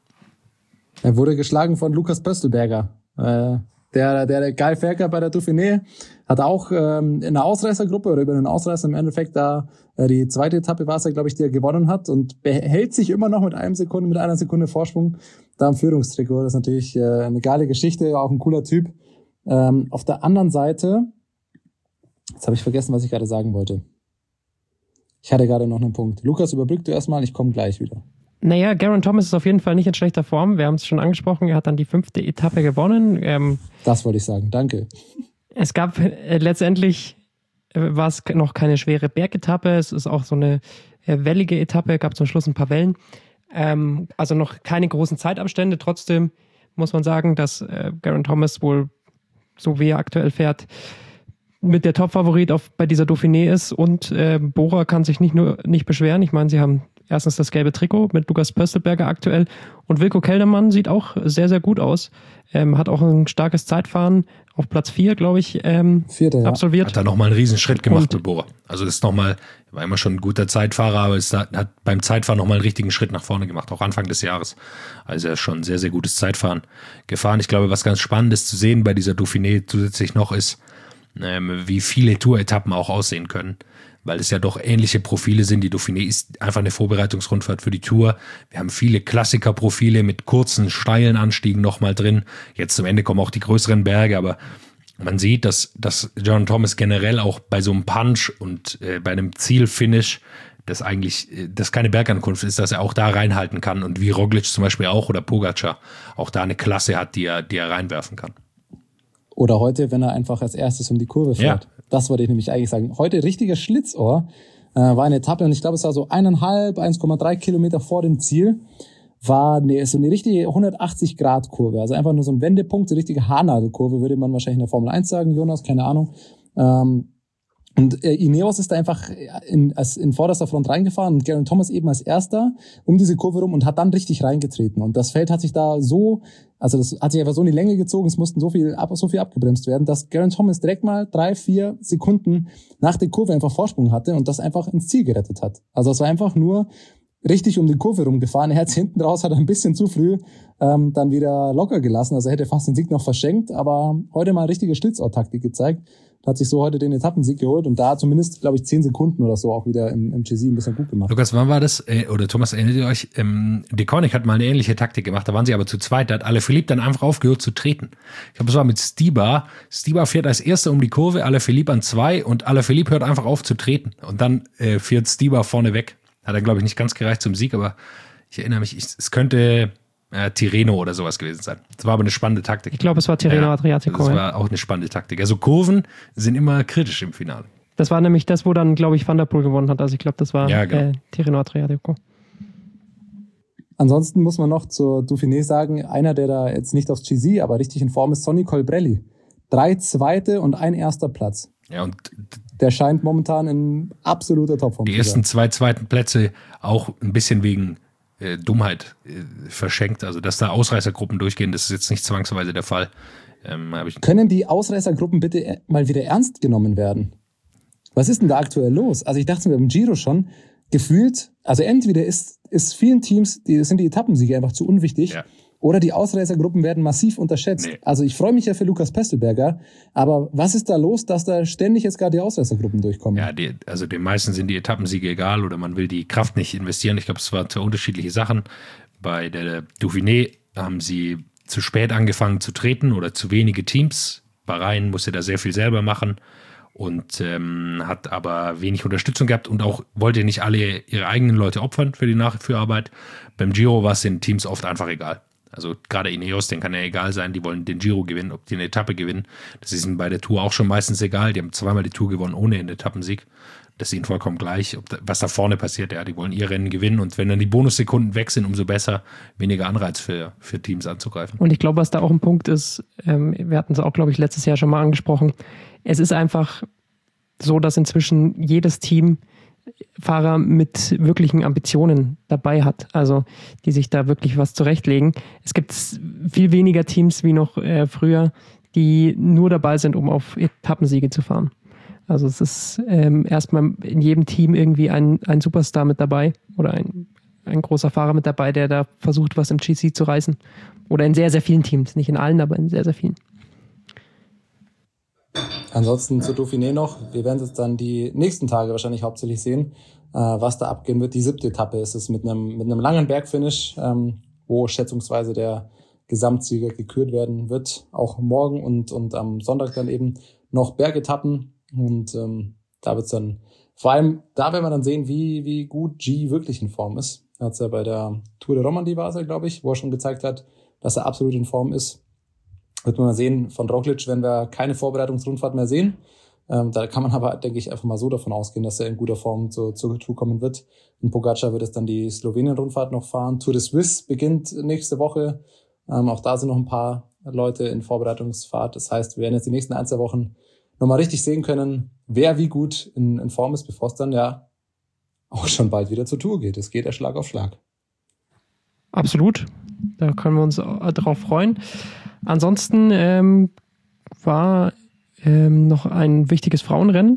Er wurde geschlagen von Lukas Pöstelberger. Äh, der, der geil Ferker bei der Dauphiné hat auch ähm, in einer Ausreißergruppe oder über einen Ausreißer im Endeffekt da äh, die zweite Etappe war es ja, glaube ich, die er gewonnen hat und behält sich immer noch mit einem Sekunde, mit einer Sekunde Vorsprung da im Führungstrikot. Das ist natürlich äh, eine geile Geschichte, auch ein cooler Typ. Ähm, auf der anderen Seite, jetzt habe ich vergessen, was ich gerade sagen wollte. Ich hatte gerade noch einen Punkt. Lukas, überbrück du erstmal, ich komme gleich wieder. Naja, Geraint Thomas ist auf jeden Fall nicht in schlechter Form. Wir haben es schon angesprochen, er hat dann die fünfte Etappe gewonnen. Ähm, das wollte ich sagen, danke. Es gab äh, letztendlich, äh, war es noch keine schwere Bergetappe. Es ist auch so eine äh, wellige Etappe, gab zum Schluss ein paar Wellen. Ähm, also noch keine großen Zeitabstände. Trotzdem muss man sagen, dass äh, Geraint Thomas wohl, so wie er aktuell fährt, mit der Top-Favorit auf, bei dieser Dauphiné ist und äh, Bora kann sich nicht nur nicht beschweren. Ich meine, sie haben erstens das gelbe Trikot mit Lukas Pöstelberger aktuell und Wilco Kelderman sieht auch sehr, sehr gut aus. Ähm, hat auch ein starkes Zeitfahren auf Platz vier, glaube ich, ähm, Vierte, ja. absolviert. Hat da nochmal einen Riesenschritt gemacht mit Bora. Also ist nochmal, war immer schon ein guter Zeitfahrer, aber ist, hat beim Zeitfahren nochmal einen richtigen Schritt nach vorne gemacht, auch Anfang des Jahres. Also er ist schon ein sehr, sehr gutes Zeitfahren gefahren. Ich glaube, was ganz Spannendes zu sehen bei dieser Dauphiné zusätzlich noch ist, ähm, wie viele Tour-Etappen auch aussehen können, weil es ja doch ähnliche Profile sind. Die Dauphiné ist einfach eine Vorbereitungsrundfahrt für die Tour. Wir haben viele Klassikerprofile mit kurzen, steilen Anstiegen nochmal drin. Jetzt zum Ende kommen auch die größeren Berge, aber man sieht, dass, dass Geraint Thomas generell auch bei so einem Punch und äh, bei einem Zielfinish, das eigentlich, das keine Bergankunft ist, dass er auch da reinhalten kann und wie Roglič zum Beispiel auch oder Pogačar auch da eine Klasse hat, die er, die er reinwerfen kann. Oder heute, wenn er einfach als erstes um die Kurve fährt. Ja. Das wollte ich nämlich eigentlich sagen. Heute richtiger Schlitzohr. Äh, war eine Etappe und ich glaube, es war so eineinhalb, eins Komma drei Kilometer vor dem Ziel. War eine, so eine richtige hundertachtzig Grad Kurve. Also einfach nur so ein Wendepunkt, so eine richtige Haarnadelkurve, würde man wahrscheinlich in der Formel eins sagen, Jonas, keine Ahnung. Ähm, Und äh, Ineos ist da einfach in, als in vorderster Front reingefahren und Geraint Thomas eben als Erster um diese Kurve rum und hat dann richtig reingetreten. Und das Feld hat sich da so, also das hat sich einfach so in die Länge gezogen, es mussten so viel, ab, so viel abgebremst werden, dass Geraint Thomas direkt mal drei, vier Sekunden nach der Kurve einfach Vorsprung hatte und das einfach ins Ziel gerettet hat. Also es war einfach nur richtig um die Kurve rumgefahren. Er hat hinten raus, hat er ein bisschen zu früh ähm, dann wieder locker gelassen. Also er hätte fast den Sieg noch verschenkt, aber heute mal richtige Schlitzohr-Taktik gezeigt. Hat sich so heute den Etappensieg geholt und da zumindest, glaube ich, zehn Sekunden oder so auch wieder im, im G C ein bisschen gut gemacht. Lukas, wann war das? Äh, oder Thomas, erinnert ihr euch? Ähm, De Koning hat mal eine ähnliche Taktik gemacht, da waren sie aber zu zweit, da hat Alaphilippe dann einfach aufgehört zu treten. Ich glaube, es war mit Stibar. Stibar fährt als Erster um die Kurve, Alaphilippe an zwei und Alaphilippe hört einfach auf zu treten. Und dann äh, fährt Stibar vorne weg. Hat er, glaube ich, nicht ganz gereicht zum Sieg, aber ich erinnere mich, ich, es könnte äh, Tirreno oder sowas gewesen sein. Das war aber eine spannende Taktik. Ich glaube, es war Tirreno ja, Adriatico. Das war auch eine spannende Taktik. Also Kurven sind immer kritisch im Finale. Das war nämlich das, wo dann, glaube ich, Van der Poel gewonnen hat. Also ich glaube, das war ja, genau. äh, Tirreno Adriatico. Ansonsten muss man noch zur Dauphiné sagen, einer, der da jetzt nicht aufs G C, aber richtig in Form ist, Sonny Colbrelli. Drei Zweite und ein erster Platz. Ja, und der scheint momentan in absoluter Topform zu sein. Die ersten zwei zweiten Plätze auch ein bisschen wegen äh, Dummheit äh, verschenkt. Also, dass da Ausreißergruppen durchgehen, das ist jetzt nicht zwangsweise der Fall. Ähm, hab ich Können die Ausreißergruppen bitte mal wieder ernst genommen werden? Was ist denn da aktuell los? Also ich dachte mir beim Giro schon, gefühlt, also entweder ist, ist vielen Teams, die sind die Etappensiege einfach zu unwichtig, ja. Oder die Ausreißergruppen werden massiv unterschätzt. Nee. Also ich freue mich ja für Lukas Pestelberger, aber was ist da los, dass da ständig jetzt gerade die Ausreißergruppen durchkommen? Ja, die, also den meisten sind die Etappensiege egal oder man will die Kraft nicht investieren. Ich glaube, es waren zwei unterschiedliche Sachen. Bei der Dauphiné haben sie zu spät angefangen zu treten oder zu wenige Teams. Bahrain musste da sehr viel selber machen und ähm, hat aber wenig Unterstützung gehabt und auch wollte nicht alle ihre eigenen Leute opfern für die Nachführarbeit. Beim Giro war es den Teams oft einfach egal. Also gerade Ineos, denen kann ja egal sein, die wollen den Giro gewinnen, ob die eine Etappe gewinnen. Das ist ihnen bei der Tour auch schon meistens egal. Die haben zweimal die Tour gewonnen ohne einen Etappensieg. Das ist ihnen vollkommen gleich, ob da, was da vorne passiert. Ja, die wollen ihr Rennen gewinnen und wenn dann die Bonussekunden weg sind, umso besser, weniger Anreiz für, für Teams anzugreifen. Und ich glaube, was da auch ein Punkt ist, ähm, wir hatten es auch, glaube ich, letztes Jahr schon mal angesprochen, es ist einfach so, dass inzwischen jedes Team Fahrer mit wirklichen Ambitionen dabei hat, also die sich da wirklich was zurechtlegen. Es gibt viel weniger Teams wie noch äh, früher, die nur dabei sind, um auf Etappensiege zu fahren. Also es ist ähm, erstmal in jedem Team irgendwie ein, ein Superstar mit dabei oder ein, ein großer Fahrer mit dabei, der da versucht, was im G C zu reißen. Oder in sehr, sehr vielen Teams. Nicht in allen, aber in sehr, sehr vielen. Ansonsten zur Dauphiné noch. Wir werden es dann die nächsten Tage wahrscheinlich hauptsächlich sehen, äh, was da abgehen wird. Die siebte Etappe ist es mit einem mit einem langen Bergfinish, ähm, wo schätzungsweise der Gesamtsieger gekürt werden wird. Auch morgen und und am Sonntag dann eben noch Bergetappen. Und ähm, da wird's dann, vor allem, da werden wir dann sehen, wie wie gut G wirklich in Form ist. Er hat's ja bei der Tour de Romandie war es ja, glaube ich, wo er schon gezeigt hat, dass er absolut in Form ist. Wird man mal sehen, von Roglic werden wir keine Vorbereitungsrundfahrt mehr sehen. Ähm, da kann man aber, denke ich, einfach mal so davon ausgehen, dass er in guter Form zur, zur Tour kommen wird. Und Pogacar wird es dann die Slowenien-Rundfahrt noch fahren. Tour de Suisse beginnt nächste Woche. Ähm, auch da sind noch ein paar Leute in Vorbereitungsfahrt. Das heißt, wir werden jetzt die nächsten ein, zwei Wochen nochmal richtig sehen können, wer wie gut in, in Form ist, bevor es dann ja auch schon bald wieder zur Tour geht. Es geht ja Schlag auf Schlag. Absolut. Da können wir uns drauf freuen. Ansonsten ähm, war ähm, noch ein wichtiges Frauenrennen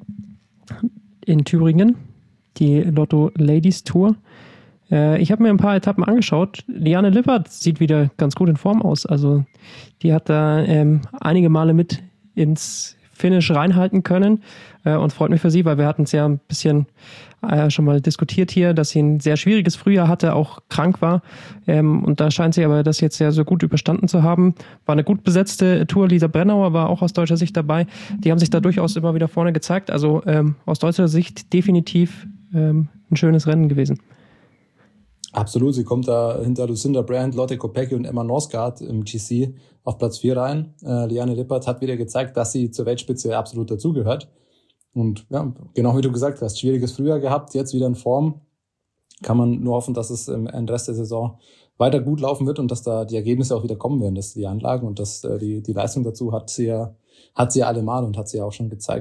in Thüringen, die Lotto Ladies Tour. Äh, ich habe mir ein paar Etappen angeschaut. Liane Lippert sieht wieder ganz gut in Form aus. Also die hat da ähm, einige Male mit ins Finish reinhalten können äh, und freut mich für sie, weil wir hatten es ja ein bisschen äh, schon mal diskutiert hier, dass sie ein sehr schwieriges Frühjahr hatte, auch krank war ähm, und da scheint sie aber das jetzt ja so gut überstanden zu haben. War eine gut besetzte Tour, Lisa Brennauer war auch aus deutscher Sicht dabei. Die haben sich da durchaus immer wieder vorne gezeigt, also ähm, aus deutscher Sicht definitiv ähm, ein schönes Rennen gewesen. Absolut, sie kommt da hinter Lucinda Brand, Lotte Kopecky und Emma Norsgaard im G C auf Platz vier rein. Äh, Liane Lippert hat wieder gezeigt, dass sie zur Weltspitze absolut dazugehört. Und ja, genau wie du gesagt hast, schwieriges Frühjahr gehabt, jetzt wieder in Form. Kann man nur hoffen, dass es im Rest der Saison weiter gut laufen wird und dass da die Ergebnisse auch wieder kommen werden, dass die Anlagen und dass äh, die die Leistung dazu hat sie ja hat sie ja allemal und hat sie ja auch schon gezeigt.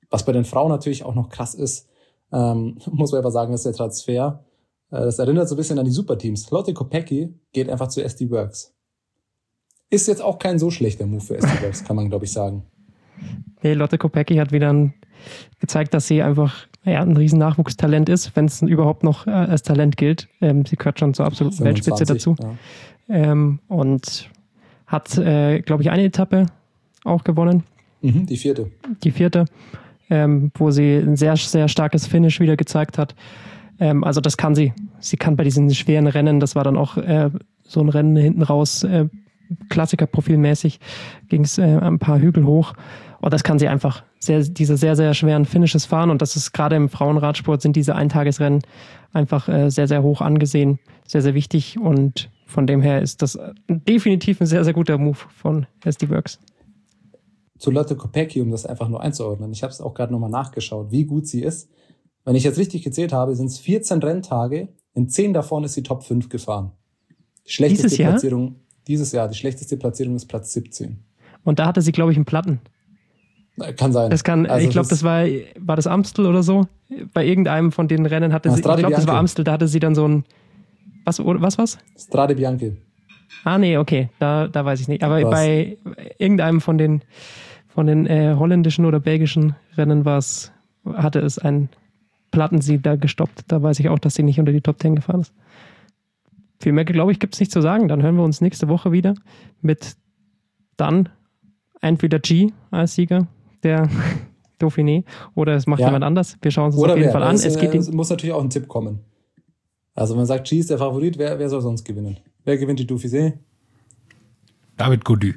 Was bei den Frauen natürlich auch noch krass ist, ähm, muss man einfach sagen, ist der Transfer. Äh, das erinnert so ein bisschen an die Superteams. Lotte Kopecky geht einfach zu S D Works. Ist jetzt auch kein so schlechter Move für S D Works, kann man, glaube ich, sagen. Nee, Lotte Kopecky hat wieder ein, gezeigt, dass sie einfach ja, ein riesen Nachwuchstalent ist, wenn es überhaupt noch äh, als Talent gilt. Ähm, sie gehört schon zur absoluten Weltspitze dazu. Ja. Ähm, und hat, äh, glaube ich, eine Etappe auch gewonnen. Mhm, die vierte. Die vierte, ähm, wo sie ein sehr, sehr starkes Finish wieder gezeigt hat. Ähm, also das kann sie. Sie kann bei diesen schweren Rennen, das war dann auch äh, so ein Rennen hinten raus, äh, Klassikerprofilmäßig, ging es äh, ein paar Hügel hoch. Und das kann sie einfach, sehr, diese sehr, sehr schweren Finishes fahren. Und das ist gerade im Frauenradsport, sind diese Eintagesrennen einfach äh, sehr, sehr hoch angesehen, sehr, sehr wichtig. Und von dem her ist das definitiv ein sehr, sehr guter Move von S D Works. Zu Lotte Kopecky, um das einfach nur einzuordnen. Ich habe es auch gerade nochmal nachgeschaut, wie gut sie ist. Wenn ich jetzt richtig gezählt habe, sind es vierzehn Renntage. In zehn davon ist sie Top fünf gefahren. Die schlechteste Dieses Jahr? Platzierung dieses Jahr. Die schlechteste Platzierung ist Platz siebzehn. Und da hatte sie, glaube ich, einen Platten. Kann sein. Das kann, also ich glaube, das war, war das Amstel oder so. Bei irgendeinem von den Rennen hatte sie, ich glaube, das war Amstel, da hatte sie dann so ein, was, was, was? Strade Bianche. Ah, nee, okay, da, da weiß ich nicht. Aber was? Bei irgendeinem von den, von den äh, holländischen oder belgischen Rennen war es, hatte es einen Plattensieg da gestoppt. Da weiß ich auch, dass sie nicht unter die Top Ten gefahren ist. Viel mehr, glaube ich, gibt es nicht zu sagen. Dann hören wir uns nächste Woche wieder mit dann entweder G als Sieger der Dauphiné oder es macht ja. jemand anders. Wir schauen uns das auf jeden wer? Fall an. Es, es, geht es muss natürlich auch ein Tipp kommen. Also wenn man sagt, G ist der Favorit, wer, wer soll sonst gewinnen? Wer gewinnt die Dauphiné? David Gaudu.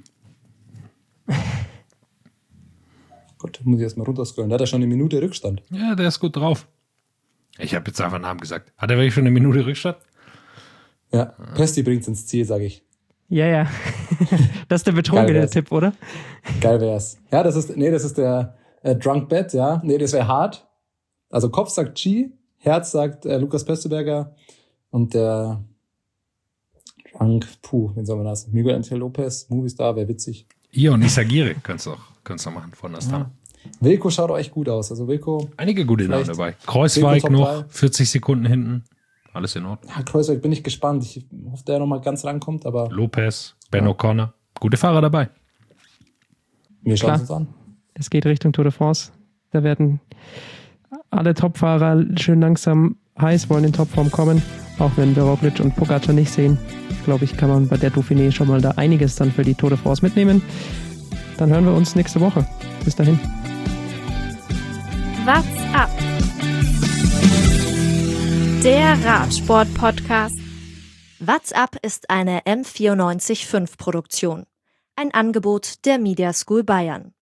Gott, muss ich erst mal runterscrollen. Da hat er schon eine Minute Rückstand. Ja, der ist gut drauf. Ich habe jetzt einfach einen Namen gesagt. Hat er wirklich schon eine Minute Rückstand? Ja, Pesti bringt's ins Ziel, sage ich. Ja, ja. Das ist der betrogene Tipp, oder? Geil wär's. Ja, das ist, nee, das ist der äh, Drunk Bet, ja. Nee, das wäre hart. Also Kopf sagt G, Herz sagt äh, Lukas Pösteberger und der Drunk, puh, wen soll man das? Miguel Angel Lopez, Movistar, wäre witzig. Ion Isagire könntest du auch, könntest du machen von Astana. Ja. Wilco schaut auch echt gut aus. Also Wilco. Einige gute Namen dabei. Kreuzweig noch, vierzig Sekunden hinten. Alles in Ordnung. Ja, Kreuzweig bin ich gespannt. Ich hoffe, der noch mal ganz rankommt, aber. Lopez, Ben ja. O'Connor. Gute Fahrer dabei. Wir schauen es uns an. Es geht Richtung Tour de France. Da werden alle Topfahrer schön langsam heiß, wollen in Topform kommen. Auch wenn wir Roglic und Pogacar nicht sehen, glaube ich, kann man bei der Dauphiné schon mal da einiges dann für die Tour de France mitnehmen. Dann hören wir uns nächste Woche. Bis dahin. What's up? Der Radsport-Podcast. What's up ist eine M vierundneunzig Komma fünf Produktion. Ein Angebot der Media School Bayern.